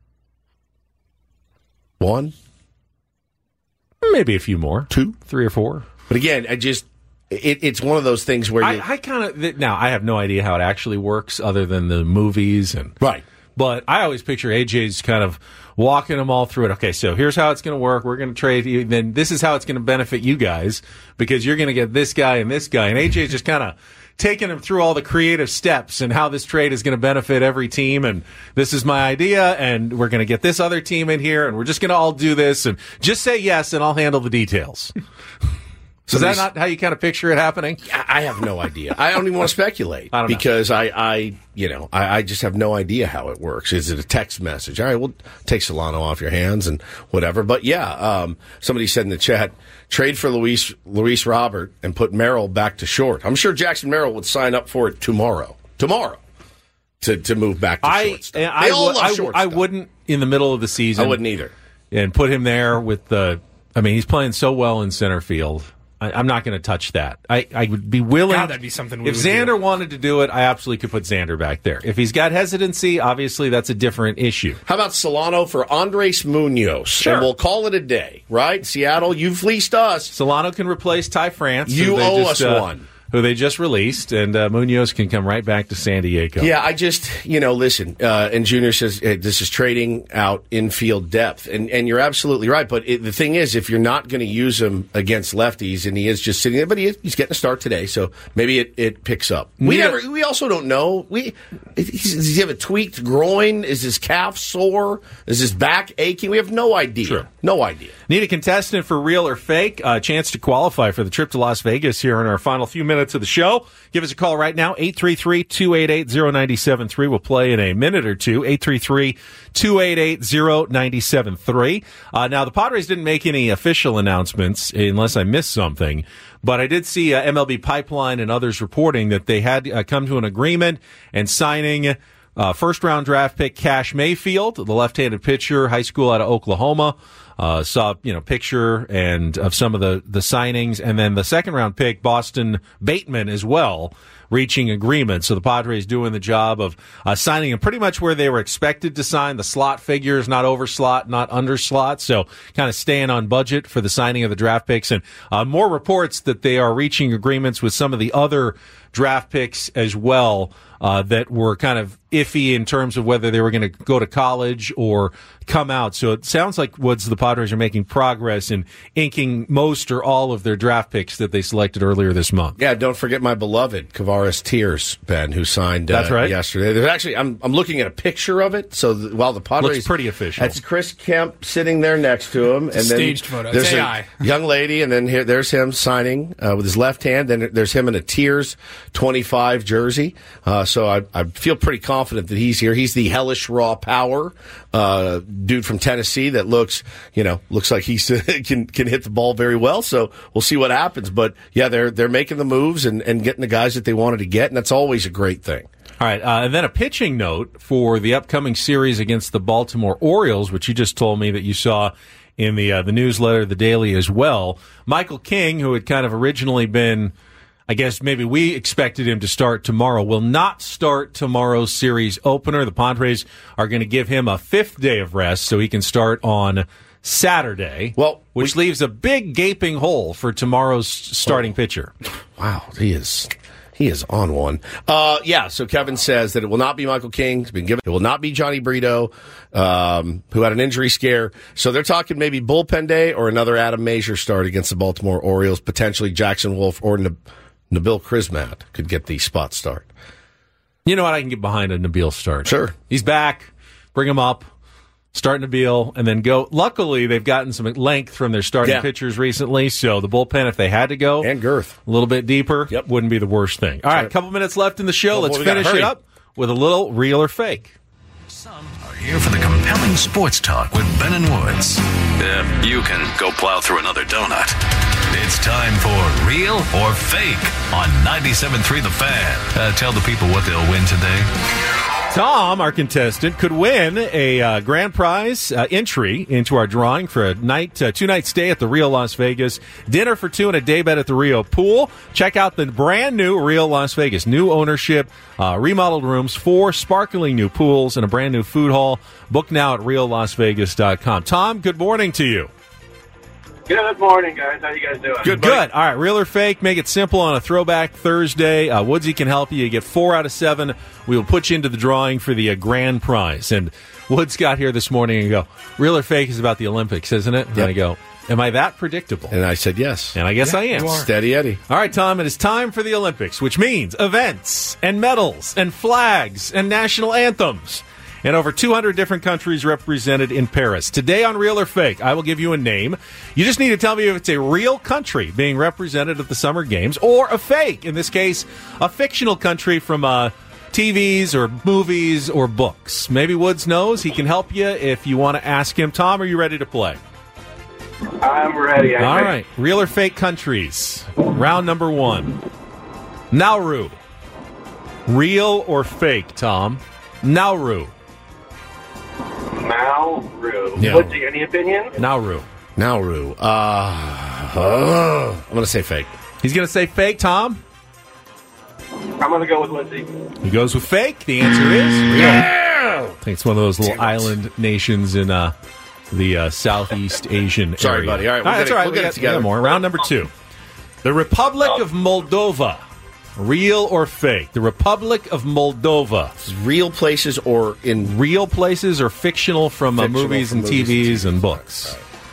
1? Maybe a few more. 2? 3 or 4. But again, it's one of those things where I kind of now I have no idea how it actually works other than the movies and right. But I always picture AJ's kind of walking them all through it. Okay, so here's how it's going to work. We're going to trade you. Then this is how it's going to benefit you guys because you're going to get this guy and this guy. And AJ's just kind of taking him through all the creative steps and how this trade is going to benefit every team. And this is my idea, and we're going to get this other team in here, and we're just going to all do this. And just say yes, and I'll handle the details. So is that not how you kind of picture it happening? I have no idea. I don't even want to speculate because I just have no idea how it works. Is it a text message? All right, we'll take Solano off your hands and whatever. But yeah, somebody said in the chat, trade for Luis Robert and put Merrill back to short. I'm sure Jackson Merrill would sign up for it tomorrow to move back to shortstop. They all love shortstop. I wouldn't in the middle of the season. I wouldn't either. And put him there with he's playing so well in center field. I'm not going to touch that. I would be willing. God, that'd be something we if Xander wanted to do it, I absolutely could put Xander back there. If he's got hesitancy, obviously that's a different issue. How about Solano for Andres Munoz? Sure. And we'll call it a day, right? Seattle, you've fleeced us. Solano can replace Ty France. You owe us one. Who they just released, and Munoz can come right back to San Diego. Yeah, I just, listen, and Junior says this is trading out infield depth, and you're absolutely right, but the thing is, if you're not going to use him against lefties, and he is just sitting there, but he's getting a start today, so maybe it picks up. We also don't know. Does he have a tweaked groin? Is his calf sore? Is his back aching? We have no idea. Sure. No idea. Need a contestant for real or fake? A chance to qualify for the trip to Las Vegas here in our final few minutes of the show. Give us a call right now, 833-288-0973. We'll play in a minute or two, 833-288-0973. Now, the Padres didn't make any official announcements, unless I missed something, but I did see MLB Pipeline and others reporting that they had come to an agreement and signing first-round draft pick Cash Mayfield, the left-handed pitcher, high school out of Oklahoma. Saw, picture and of some of the signings, and then the second-round pick, Boston Bateman, as well, reaching agreement. So the Padres doing the job of signing him pretty much where they were expected to sign. The slot figures, not over slot, not under slot. So kind of staying on budget for the signing of the draft picks. And more reports that they are reaching agreements with some of the other draft picks as well that were kind of iffy in terms of whether they were going to go to college or come out. So it sounds like the Padres are making progress in inking most or all of their draft picks that they selected earlier this month. Yeah, don't forget my beloved Kavares Tears, Ben, who signed That's right. yesterday. There's actually, I'm looking at a picture of it. So while the Padres looks pretty official, that's Chris Kemp sitting there next to him, and then staged photo. There's a young lady, and then there's him signing with his left hand. Then there's him in a Tears 25 jersey. So I feel pretty confident that he's here. He's the hellish raw power dude from Tennessee that looks like he can hit the ball very well. So we'll see what happens. But yeah, they're making the moves and getting the guys that they wanted to get, and that's always a great thing. All right, and then a pitching note for the upcoming series against the Baltimore Orioles, which you just told me that you saw in the newsletter, the Daily as well. Michael King, who had kind of originally been, I guess maybe we expected him to start tomorrow, will not start tomorrow's series opener. The Padres are going to give him a 5th day of rest so he can start on Saturday, which leaves a big gaping hole for tomorrow's starting pitcher. Wow, he is on one. So Kevin says that it will not be Michael King. It's been given. It will not be Johnny Brito, who had an injury scare. So they're talking maybe bullpen day or another Adam Mazur start against the Baltimore Orioles. Potentially Jackson Wolf or Nabil Krismat could get the spot start. You know what? I can get behind a Nabil start. Sure. He's back. Bring him up. Start Nabil and then go. Luckily, they've gotten some length from their starting pitchers recently, so the bullpen, if they had to go, and girth a little bit deeper, wouldn't be the worst thing. All right, a couple minutes left in the show. Let's finish it up with a little real or fake. Some are here for the compelling sports talk with Ben and Woods. You can go plow through another donut. It's time for Real or Fake on 97.3 The Fan. Tell the people what they'll win today. Tom, our contestant, could win a grand prize entry into our drawing for a two-night stay at the Real Las Vegas, dinner for two, and a day bed at the Rio Pool. Check out the brand new Real Las Vegas, new ownership, remodeled rooms, 4 sparkling new pools, and a brand new food hall. Book now at reallasvegas.com. Tom, good morning to you. Good morning, guys. How you guys doing? Good. All right, real or fake, make it simple on a Throwback Thursday. Woodsy can help you. You get 4 out of 7. We will put you into the drawing for the grand prize. And Woods got here this morning and go, real or fake is about the Olympics, isn't it? And I go, am I that predictable? And I said yes. And I guess I am. Steady Eddie. All right, Tom, it is time for the Olympics, which means events and medals and flags and national anthems. And over 200 different countries represented in Paris. Today on Real or Fake, I will give you a name. You just need to tell me if it's a real country being represented at the Summer Games or a fake, in this case, a fictional country from TVs or movies or books. Maybe Woods knows. He can help you if you want to ask him. Tom, are you ready to play? I'm ready. All right. Real or fake countries. Round number 1. Nauru. Real or fake, Tom? Nauru. Nauru. Yeah. What's any opinion? Nauru. I'm going to say fake. He's going to say fake, Tom? I'm going to go with Lindsay. He goes with fake. The answer is real. Yeah! I think it's one of those little island nations in the Southeast Asian area. Sorry, buddy. All right, that's all right. We'll get it together. More. Round number 2. The Republic of Moldova. Real or fake? The Republic of Moldova. Real places or in... Real places or fictional from movies and TVs and books?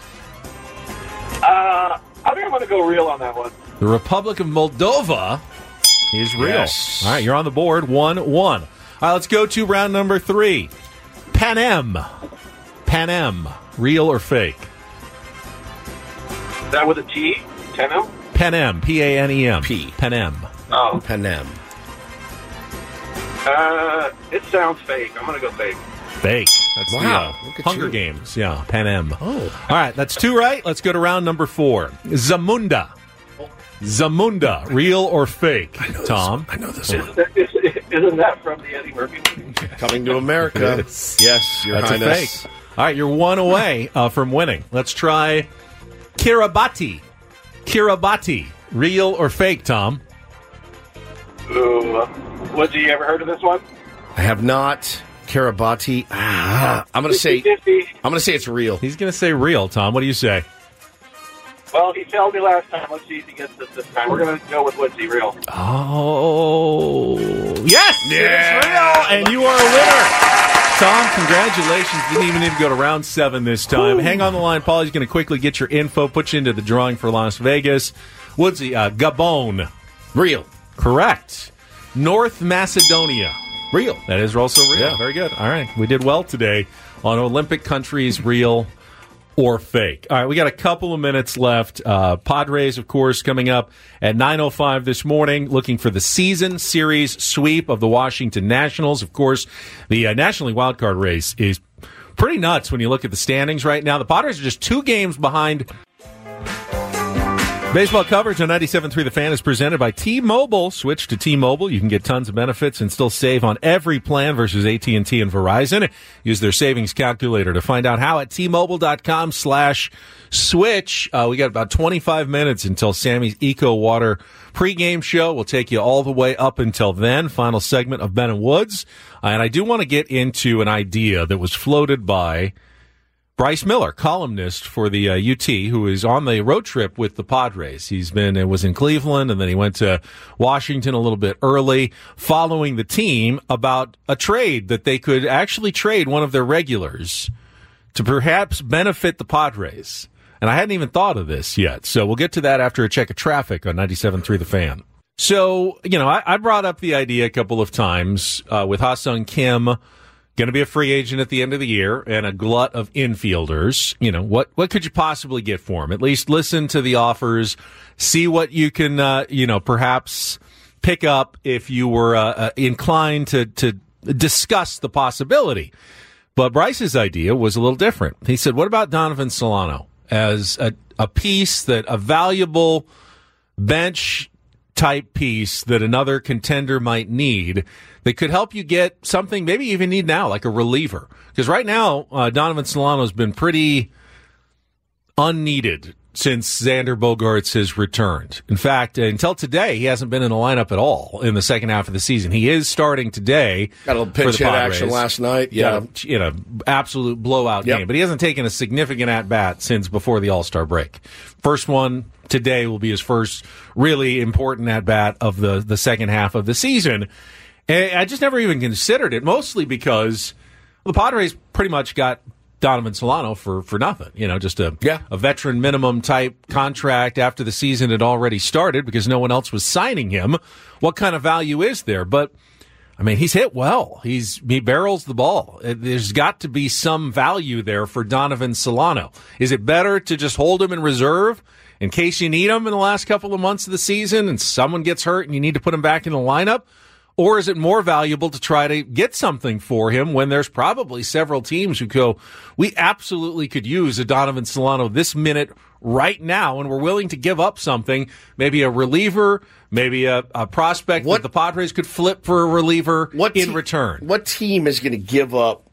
I think I'm going to go real on that one. The Republic of Moldova is real. Yes. All right, you're on the board. 1-1. All right, let's go to round number 3. Panem. Panem. Real or fake? Is that with a T? Panem? Panem. P-A-N-E-M. Panem. Oh. Panem. It sounds fake. I'm going to go fake. Fake. That's wow. the Hunger Games. Yeah, Panem. Oh. All right, that's 2 right. Let's go to round number 4. Zamunda. Zamunda. Real or fake? Tom? I know this one. Isn't that from the Eddie Murphy movie? Coming to America. Yes, Your That's Highness. a fake. All right, you're 1 away from winning. Let's try Kiribati. Kiribati. Real or fake, Tom? Ooh. Would you ever heard of this one? I have not. Kiribati. I'm going to say. 50-50. I'm going to say it's real. He's going to say real, Tom. What do you say? Well, he failed me last time. Let's see if he gets this time. We're going to go with Woodsy real. Oh, yes! Yeah. It's real, and you are a winner. Tom, congratulations. Didn't even need to go to round 7 this time. Ooh. Hang on the line. Paulie's going to quickly get your info, put you into the drawing for Las Vegas. Woodsy, Gabon. Real. Correct. North Macedonia. Real. That is also real. Yeah. Very good. All right. We did well today on Olympic countries, real or fake. All right. We got a couple of minutes left. Padres, of course, coming up at 9:05 this morning, looking for the season series sweep of the Washington Nationals. Of course, the National League wildcard race is pretty nuts when you look at the standings right now. The Padres are just 2 games behind. Baseball coverage on 97.3 The Fan is presented by T-Mobile. Switch to T-Mobile. You can get tons of benefits and still save on every plan versus AT&T and Verizon. Use their savings calculator to find out how at T-Mobile.com/switch. We got about 25 minutes until Sammy's Eco Water pregame show. We'll take you all the way up until then. Final segment of Ben and Woods. And I do want to get into an idea that was floated by Bryce Miller, columnist for the UT, who is on the road trip with the Padres. It was in Cleveland, and then he went to Washington a little bit early, following the team about a trade that they could actually trade one of their regulars to perhaps benefit the Padres. And I hadn't even thought of this yet. So we'll get to that after a check of traffic on 97.3 The Fan. So, I brought up the idea a couple of times with Ha-Seong Kim, going to be a free agent at the end of the year, and a glut of infielders. What could you possibly get for him? At least listen to the offers, see what you can, perhaps pick up if you were inclined to discuss the possibility. But Bryce's idea was a little different. He said, what about Donovan Solano as a piece, a valuable bench type piece that another contender might need that could help you get something maybe you even need now, like a reliever? Because right now, Donovan Solano's been pretty unneeded since Xander Bogaerts has returned. In fact, until today, he hasn't been in the lineup at all in the second half of the season. He is starting today. Got a little pinch hit action last night. Yeah. Absolute blowout game. But he hasn't taken a significant at-bat since before the All-Star break. First one today will be his first really important at-bat of the second half of the season. And I just never even considered it, mostly because the Padres pretty much got Donovan Solano for nothing. Just a veteran minimum type contract after the season had already started because no one else was signing him. What kind of value is there? But, he's hit well. He barrels the ball. There's got to be some value there for Donovan Solano. Is it better to just hold him in reserve in case you need him in the last couple of months of the season and someone gets hurt and you need to put him back in the lineup? Or is it more valuable to try to get something for him when there's probably several teams who go, we absolutely could use a Donovan Solano this minute right now, and we're willing to give up something, maybe a reliever, maybe a prospect that the Padres could flip for a reliever in return? What team is going to give up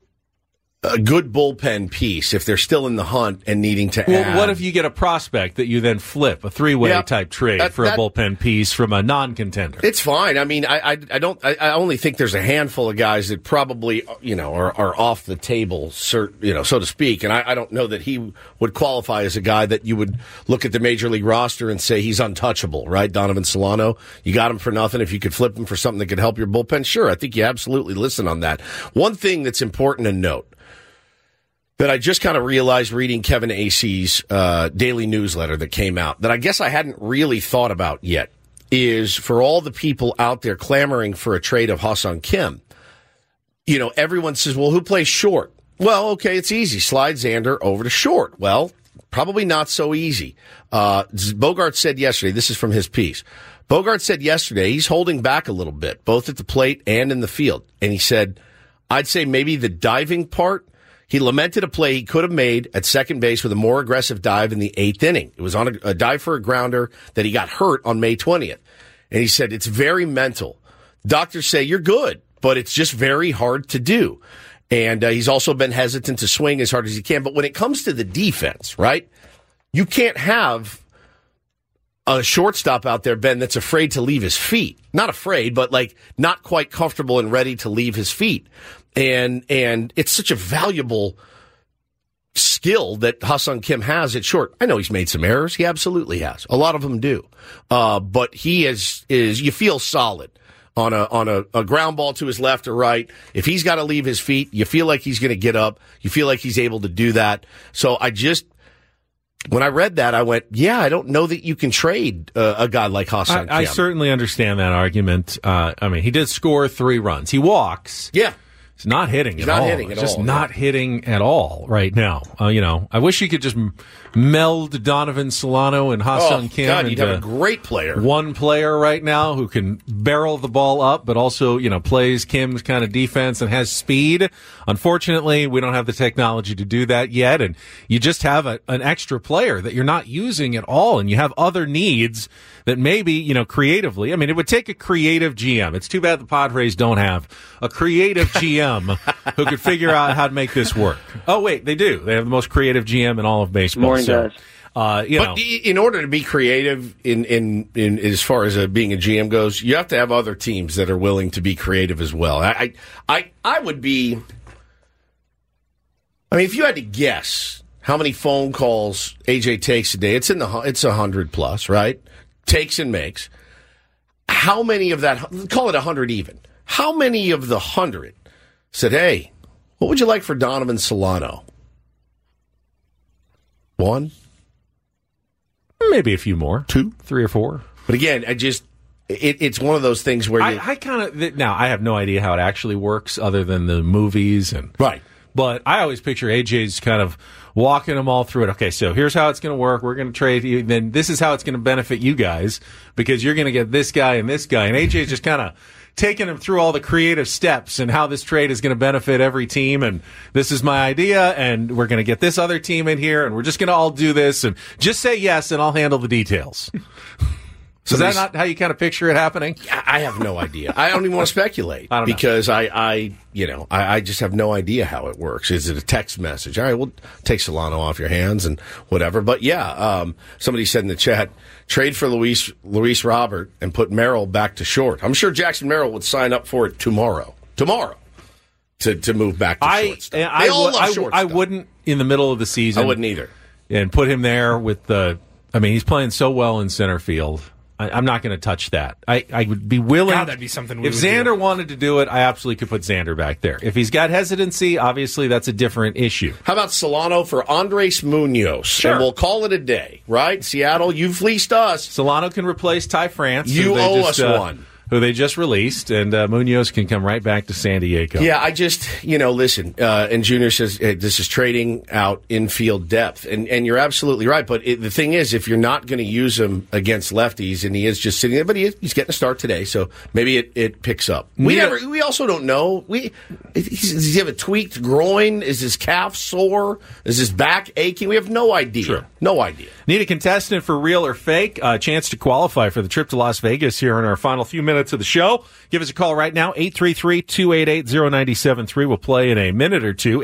a good bullpen piece if they're still in the hunt and needing to add? What if you get a prospect that you then flip, a three-way type trade for a bullpen piece from a non-contender? It's fine. I only think there's a handful of guys that probably, are off the table, so to speak. And I don't know that he would qualify as a guy that you would look at the major league roster and say he's untouchable, right? Donovan Solano, you got him for nothing. If you could flip him for something that could help your bullpen, sure. I think you absolutely listen on that. One thing that's important to note that I just kind of realized reading Kevin Acey's daily newsletter that came out that I guess I hadn't really thought about yet is for all the people out there clamoring for a trade of Ha-Seong Kim. Everyone says, well, who plays short? Well, okay, it's easy. Slide Xander over to short. Well, probably not so easy. Bogaerts said yesterday, this is from his piece, Bogaerts said yesterday he's holding back a little bit, both at the plate and in the field. And he said, I'd say maybe the diving part, he lamented a play he could have made at second base with a more aggressive dive in the eighth inning. It was on a dive for a grounder that he got hurt on May 20th. And he said, it's very mental. Doctors say you're good, but it's just very hard to do. And he's also been hesitant to swing as hard as he can. But when it comes to the defense, right, you can't have a shortstop out there, Ben, that's afraid to leave his feet. Not afraid, but not quite comfortable and ready to leave his feet. And it's such a valuable skill that Ha-Seong Kim has at short. I know he's made some errors. He absolutely has. A lot of them do. But he is you feel solid on a ground ball to his left or right. If he's got to leave his feet, you feel like he's going to get up. You feel like he's able to do that. So when I read that, I went, yeah, I don't know that you can trade a guy like Ha-Seong Kim. I certainly understand that argument. He did score 3 runs. He walks. Yeah. He's not hitting He's at not all. hitting at Just all, not hitting at all right now. I wish you could just meld Donovan Solano and Ha-Seong Kim God, you'd into have a great player. one player right now who can barrel the ball up, but also, plays Kim's kind of defense and has speed. Unfortunately, we don't have the technology to do that yet, and you just have an extra player that you're not using at all, and you have other needs that maybe, creatively, it would take a creative GM. It's too bad the Padres don't have a creative GM who could figure out how to make this work. Oh, wait, they do. They have the most creative GM in all of baseball. Morning, guys. But in order to be creative in as far as being a GM goes, you have to have other teams that are willing to be creative as well. I would be. If you had to guess how many phone calls AJ takes a day, it's 100 plus, right? Takes and makes. How many of that? Call it 100 even. How many of the 100 said, "Hey, what would you like for Donovan Solano?" One. Maybe a few more. 2, 3 or 4. But again, it's one of those things where I kind of now I have no idea how it actually works other than the movies and right. But I always picture AJ's kind of walking them all through it. Okay, so here's how it's going to work. We're going to trade you. Then this is how it's going to benefit you guys because you're going to get this guy and this guy. And AJ's just kind of taking him through all the creative steps and how this trade is going to benefit every team. And this is my idea, and we're going to get this other team in here, and we're just going to all do this. And just say yes, and I'll handle the details. So is that not how you kind of picture it happening? I have no idea. I don't even want to speculate because I just have no idea how it works. Is it a text message? All right, we'll take Solano off your hands and whatever. But yeah, somebody said in the chat, trade for Luis Robert and put Merrill back to short. I'm sure Jackson Merrill would sign up for it tomorrow to move back to shortstop. They all love shortstop. I wouldn't in the middle of the season. I wouldn't either. And put him there with he's playing so well in center field. I'm not going to touch that. I would be willing. God, that'd be something we if would Xander do. wanted to do it, I absolutely could put Xander back there. If he's got hesitancy, obviously that's a different issue. How about Solano for Andres Munoz? Sure. And we'll call it a day, right? Seattle, you fleeced us. Solano can replace Ty France. You owe us one. Who they just released, and Munoz can come right back to San Diego. Yeah, I just, listen, and Junior says this is trading out infield depth, and you're absolutely right, but the thing is, if you're not going to use him against lefties, and he is just sitting there, but he's getting a start today, so maybe it picks up. We also don't know. Does he have a tweaked groin? Is his calf sore? Is his back aching? We have no idea. Sure. No idea. Need a contestant for real or fake? A chance to qualify for the trip to Las Vegas here in our final few minutes of the show. Give us a call right now, 833-288-0973. We'll play in a minute or two,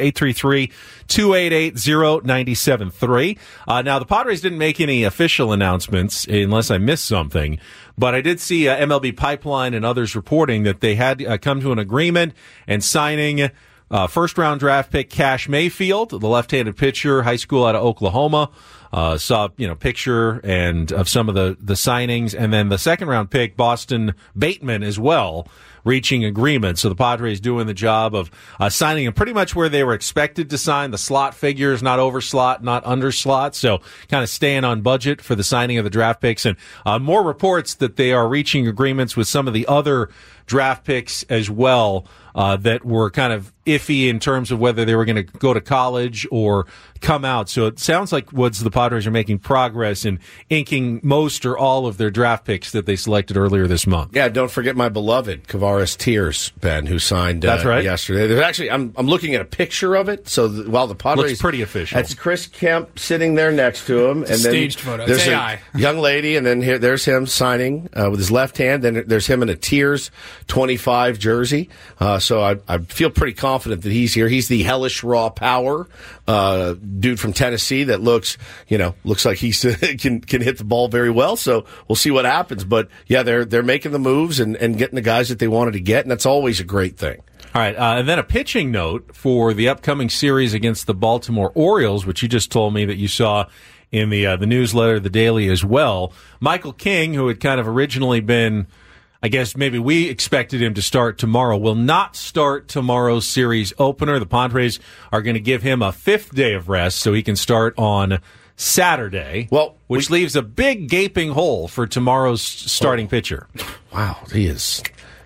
833-288-0973. Now, the Padres didn't make any official announcements, unless I missed something, but I did see MLB Pipeline and others reporting that they had come to an agreement and signing first-round draft pick Cash Mayfield, the left-handed pitcher, high school out of Oklahoma. Saw picture and of some of the signings, and then the second-round pick Boston Bateman as well, reaching agreement. So the Padres doing the job of signing him pretty much where they were expected to sign. The slot figures, not over slot, not under slot. So kind of staying on budget for the signing of the draft picks, and more reports that they are reaching agreements with some of the other draft picks as well that were kind of iffy in terms of whether they were going to go to college or come out. So it sounds like the Padres are making progress in inking most or all of their draft picks that they selected earlier this month. Yeah, don't forget my beloved Kavares Tears, Ben, who signed That's right. yesterday. There's actually, I'm looking at a picture of it. So while the Padres looks pretty official, that's Chris Kemp sitting there next to him, and then staged photo. There's AI. a young lady, and then there's him signing with his left hand. Then there's him in a Tears 25 jersey. So I feel pretty confident that he's here. He's the hellish raw power dude from Tennessee that looks like he can hit the ball very well. So we'll see what happens. But yeah, they're making the moves and getting the guys that they wanted to get, and that's always a great thing. All right, and then a pitching note for the upcoming series against the Baltimore Orioles, which you just told me that you saw in the newsletter, the Daily as well. Michael King, who had kind of originally been, I guess maybe we expected him to start tomorrow, will not start tomorrow's series opener. The Padres are going to give him a 5th day of rest so he can start on Saturday, which leaves a big gaping hole for tomorrow's starting pitcher. Wow, he is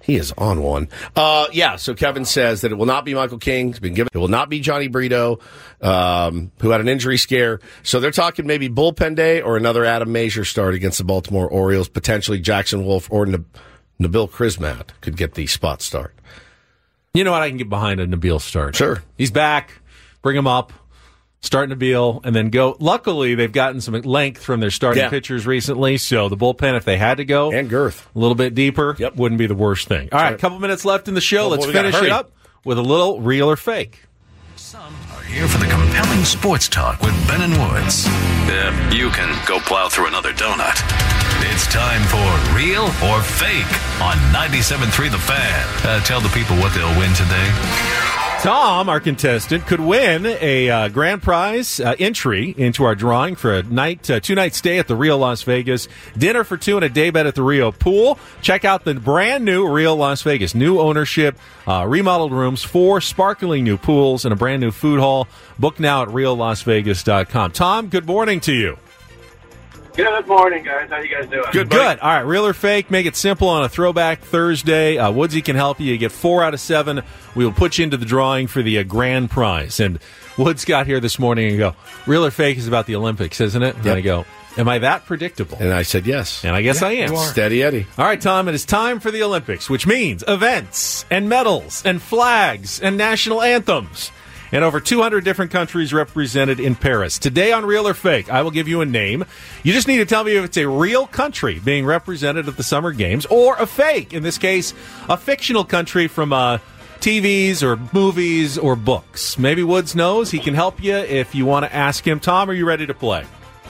He is on one. So Kevin says that it will not be Michael King. It's been given. It will not be Johnny Brito, who had an injury scare. So they're talking maybe bullpen day or another Adam Mazur start against the Baltimore Orioles. Potentially Jackson Wolf or Nabil Krismat could get the spot start. You know what? I can get behind a Nabil start. Sure. He's back. Bring him up. Start Nabil and then go. Luckily, they've gotten some length from their starting pitchers recently, so the bullpen, if they had to go, and girth a little bit deeper, wouldn't be the worst thing. All right, a couple minutes left in the show. Let's finish it up with a little real or fake. Some are here for the compelling sports talk with Ben and Woods. You can go plow through another donut. It's time for Real or Fake on 97.3 The Fan. Tell the people what they'll win today. Tom, our contestant, could win a grand prize entry into our drawing for a two-night stay at the Real Las Vegas, dinner for two and a day bed at the Rio Pool. Check out the brand new Real Las Vegas, new ownership, remodeled rooms, 4 sparkling new pools, and a brand new food hall. Book now at reallasvegas.com. Tom, good morning to you. Good morning, guys. How you guys doing? Good. All right, real or fake, make it simple on a Throwback Thursday. Woodsy can help you. You get 4 out of 7. We will put you into the drawing for the grand prize. And Woods got here this morning and go, real or fake is about the Olympics, isn't it? And I go, am I that predictable? And I said yes. And I guess I am. Steady Eddie. All right, Tom, it is time for the Olympics, which means events and medals and flags and national anthems. And over 200 different countries represented in Paris. Today on Real or Fake, I will give you a name. You just need to tell me if it's a real country being represented at the Summer Games or a fake, in this case, a fictional country from TVs or movies or books. Maybe Woods knows. He can help you if you want to ask him. Tom, are you ready to play?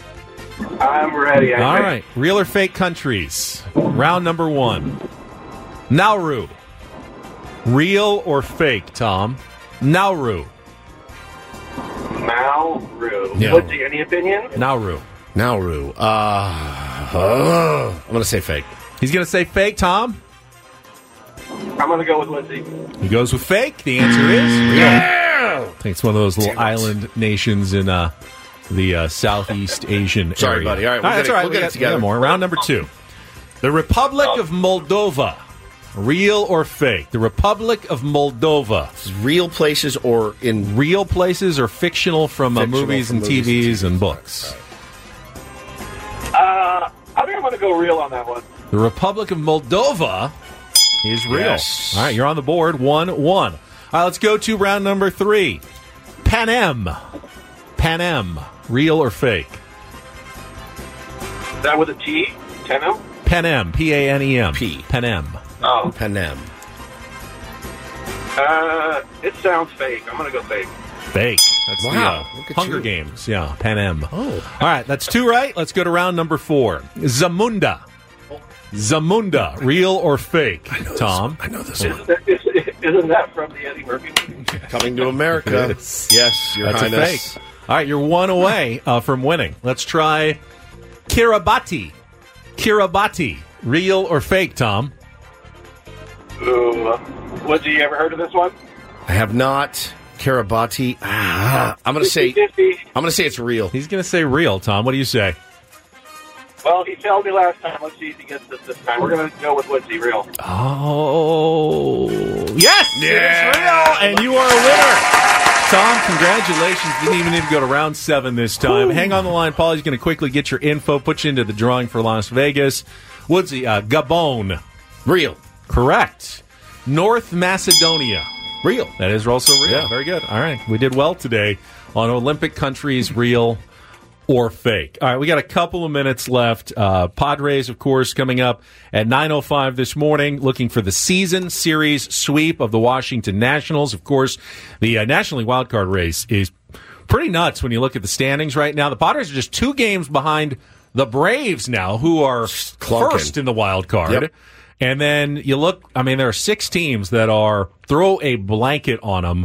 I'm ready. All right. Real or fake countries. Round number 1. Nauru. Real or fake, Tom? Nauru. Nauru. Yeah. What's any opinion? Nauru. I'm going to say fake. He's going to say fake, Tom? I'm going to go with Lindsay. He goes with fake. The answer is real. Yeah! I think it's one of those little island nations in the Southeast Asian area. Sorry, buddy. All right, that's all right. We'll get it together. More. Round number 2. The Republic of Moldova. Real or fake? The Republic of Moldova. Real places or in... Real places or fictional from movies and TVs and books? I think I'm going to go real on that one. The Republic of Moldova is real. Yes. All right, you're on the board. 1-1. All right, let's go to round number 3. Panem. Panem. Real or fake? Is that with a T? Panem? Panem. P-A-N-E-M. Panem. Oh. Panem. It sounds fake. I'm going to go fake. Fake. That's Wow. the Look at Hunger you. Games. Yeah, Panem. Oh. All right, that's 2 right. Let's go to round number 4. Zamunda. Zamunda. Real or fake, Tom? I know this one. Isn't that from the Eddie Murphy movie? Coming to America. Yes, Your That's Highness. a fake. All right, you're 1 away from winning. Let's try Kiribati. Kiribati. Real or fake, Tom? Ooh. Would you ever heard of this one? I have not. Kiribati. I'm going to say. 50-50. I'm going to say it's real. He's going to say real, Tom. What do you say? Well, he failed me last time. Let's see if he gets this time. We're going to go with Woodsy real. Oh, yes, it is real, and you are a winner. Tom, congratulations. Didn't even need to go to round 7 this time. Hang on the line, Paul. He's going to quickly get your info, put you into the drawing for Las Vegas. Woodsy, Gabon. Real. Correct. North Macedonia. Real. That is also real. Yeah. Very good. All right. We did well today on Olympic countries, real or fake. All right. We got a couple of minutes left. Padres, of course, coming up at 9:05 this morning, looking for the season series sweep of the Washington Nationals. Of course, the National League wildcard race is pretty nuts when you look at the standings right now. The Padres are just 2 games behind the Braves now, who are first in the wild card. Yep. And then you look, I mean, there are 6 teams that are throw a blanket on them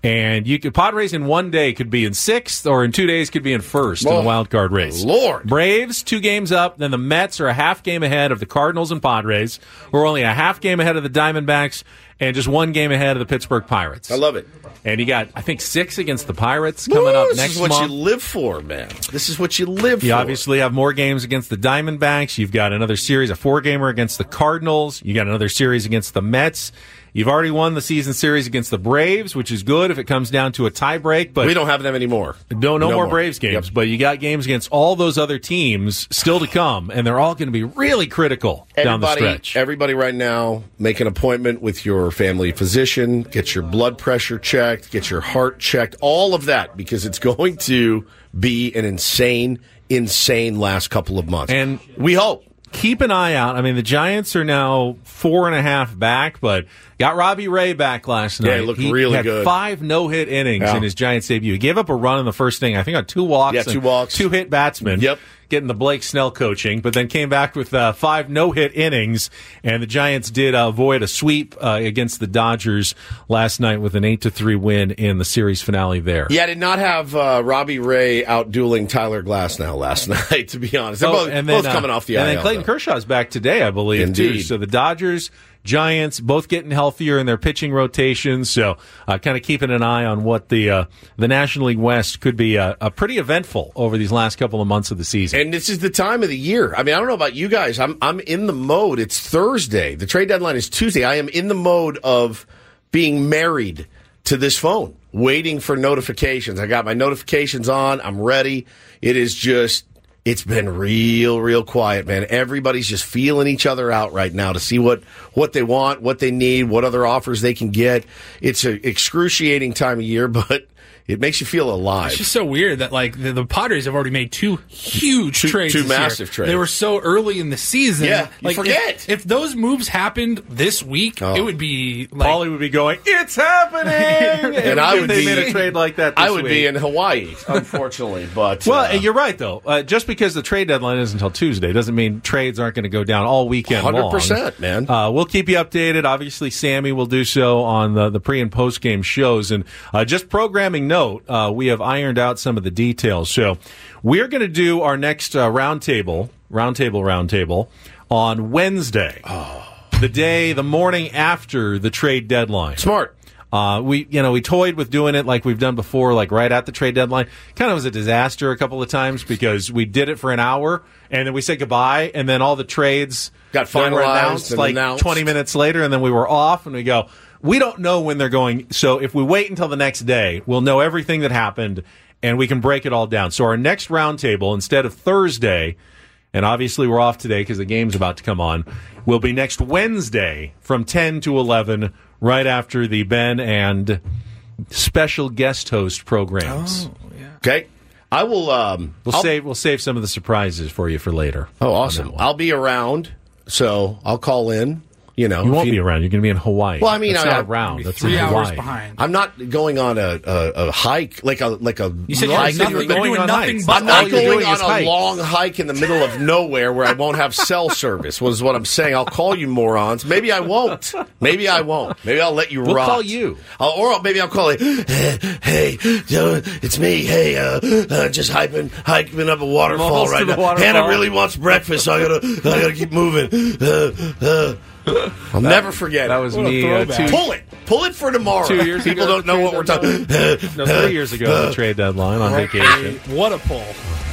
And Padres in one day could be in 6th, or in 2 days could be in 1st in the wild card race. Lord. Braves 2 games up. Then the Mets are a half game ahead of the Cardinals and Padres. We're only a half game ahead of the Diamondbacks, and just 1 game ahead of the Pittsburgh Pirates. I love it. And you got, I think, 6 against the Pirates coming up next month. This is what you live for, man. This is what you live for. You obviously have more games against the Diamondbacks. You've got another series, a 4-gamer against the Cardinals. You got another series against the Mets. You've already won the season series against the Braves, which is good if it comes down to a tiebreak. But we don't have them anymore. No more Braves games. Yep. But you got games against all those other teams still to come, and they're all going to be really critical down the stretch. Everybody right now, make an appointment with your family physician, get your blood pressure checked, get your heart checked, all of that, because it's going to be an insane last couple of months. And we hope. Keep an eye out. I mean, the Giants are now 4.5 back, but got Robbie Ray back last night. Yeah, he looked really good. He had 5 no-hit innings in his Giants debut. He gave up a run in the first inning, I think on 2 walks. Yeah, 2 walks. 2 hit batsmen. Yep. Getting the Blake Snell coaching, but then came back with 5 no-hit innings, and the Giants did avoid a sweep against the Dodgers last night with an 8-3 win in the series finale there. Yeah, I did not have Robbie Ray out-dueling Tyler Glasnow last night, to be honest. They're both coming off the IL. And then Clayton Kershaw's back today, I believe, too. So the Dodgers, Giants, both getting healthier in their pitching rotations. So kind of keeping an eye on what the National League West could be pretty eventful over these last couple of months of the season. And this is the time of the year. I mean, I don't know about you guys. I'm in the mode. It's Thursday. The trade deadline is Tuesday. I am in the mode of being married to this phone, waiting for notifications. I got my notifications on. I'm ready. It's been real quiet, man. Everybody's just feeling each other out right now to see what they want, what they need, what other offers they can get. It's an excruciating time of year, but it makes you feel alive. It's just so weird that like the Padres have already made 2 huge trades. 2 massive trades. They were so early in the season. Yeah, like, forget. If those moves happened this week, it would be like... Paulie would be going, it's happening! And I would they made a trade like that this I would week. be in Hawaii, unfortunately. But well, you're right, though. Just because the trade deadline isn't until Tuesday doesn't mean trades aren't going to go down all weekend 100%, man. We'll keep you updated. Obviously, Sammy will do so on the pre- and post-game shows. And just programming note, we have ironed out some of the details. So we're going to do our next roundtable on Wednesday. The morning after the trade deadline. Smart. We toyed with doing it like we've done before, like right at the trade deadline. Kind of was a disaster a couple of times because we did it for an hour and then we said goodbye, and then all the trades got finalized announced 20 minutes later, and then we were off, and we go, we don't know when they're going. So if we wait until the next day, we'll know everything that happened and we can break it all down. So our next roundtable, instead of Thursday, and obviously we're off today because the game's about to come on, will be next Wednesday from 10 to 11, right after the Ben and special guest host programs. Oh, yeah. Okay. I will. We'll save some of the surprises for you for later. Oh, awesome! I'll be around, so I'll call in. You won't be around. You're going to be in Hawaii. Well, I mean, that's not around. That's 3 in hours Hawaii. behind. I'm not going on a hike like a. You said hike. you're doing nothing. I'm not going on a long hike in the middle of nowhere where I won't have cell service. Was what I'm saying. I'll call you morons. Maybe I won't. Maybe I'll let you rot. We'll call you. Or maybe I'll call you. Hey, it's me. Hey, just hiking up a waterfall right now. Hannah really wants breakfast, so I gotta keep moving. I'll never forget. That was me. Pull it for tomorrow. 2 years People ago, don't know what we're talking. 3 years ago, the trade deadline on vacation. What a pull!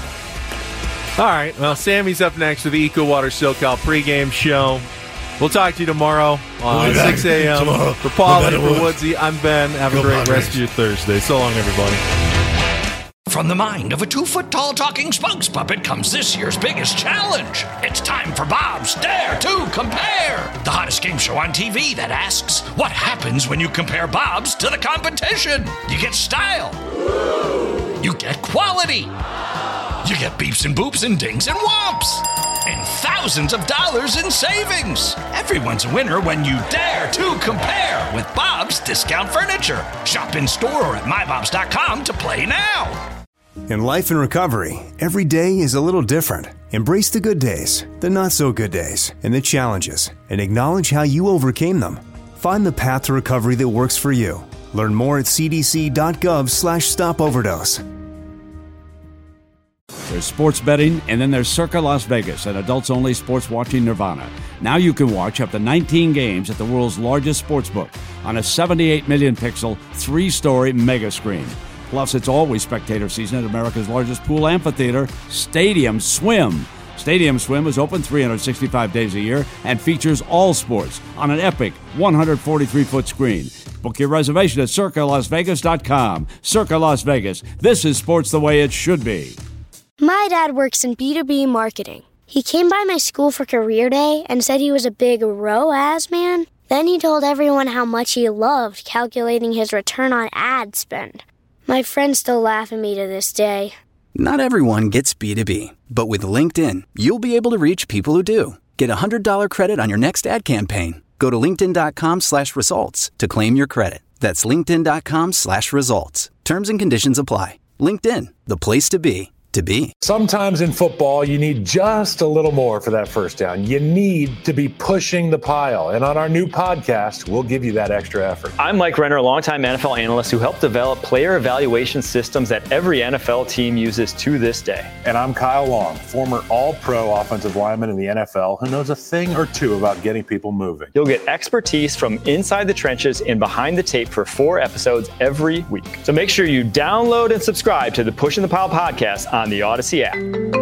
All right. Well, Sammy's up next with the EcoWater SoCal pregame show. We'll talk to you tomorrow at 6 a.m. For Paulie, for Woodsy, I'm Ben. Have a great rest of your Thursday. So long, everybody. From the mind of a 2-foot-tall talking spokes puppet comes this year's biggest challenge. It's time for Bob's Dare to Compare, the hottest game show on TV that asks, what happens when you compare Bob's to the competition? You get style. You get quality. You get beeps and boops and dings and whomps. And thousands of dollars in savings. Everyone's a winner when you dare to compare with Bob's Discount Furniture. Shop in store or at mybobs.com to play now. In life and recovery, every day is a little different. Embrace the good days, the not so good days, and the challenges, and acknowledge how you overcame them. Find the path to recovery that works for you. Learn more at cdc.gov/stopoverdose. There's sports betting, and then there's Circa Las Vegas, an adults-only sports watching nirvana. Now you can watch up to 19 games at the world's largest sportsbook on a 78 million pixel, 3-story mega screen. Plus, it's always spectator season at America's largest pool amphitheater, Stadium Swim. Stadium Swim is open 365 days a year and features all sports on an epic 143-foot screen. Book your reservation at CircaLasVegas.com. Circa Las Vegas. This is sports the way it should be. My dad works in B2B marketing. He came by my school for career day and said he was a big ROAS man. Then he told everyone how much he loved calculating his return on ad spend. My friends still laugh at me to this day. Not everyone gets B2B, but with LinkedIn, you'll be able to reach people who do. Get a $100 credit on your next ad campaign. Go to linkedin.com/results to claim your credit. That's linkedin.com/results. Terms and conditions apply. LinkedIn, the place to be. Sometimes in football, you need just a little more for that first down. You need to be pushing the pile. And on our new podcast, we'll give you that extra effort. I'm Mike Renner, a longtime NFL analyst who helped develop player evaluation systems that every NFL team uses to this day. And I'm Kyle Long, former all-pro offensive lineman in the NFL who knows a thing or two about getting people moving. You'll get expertise from inside the trenches and behind the tape for 4 episodes every week. So make sure you download and subscribe to the Pushing the Pile podcast on the Odyssey app.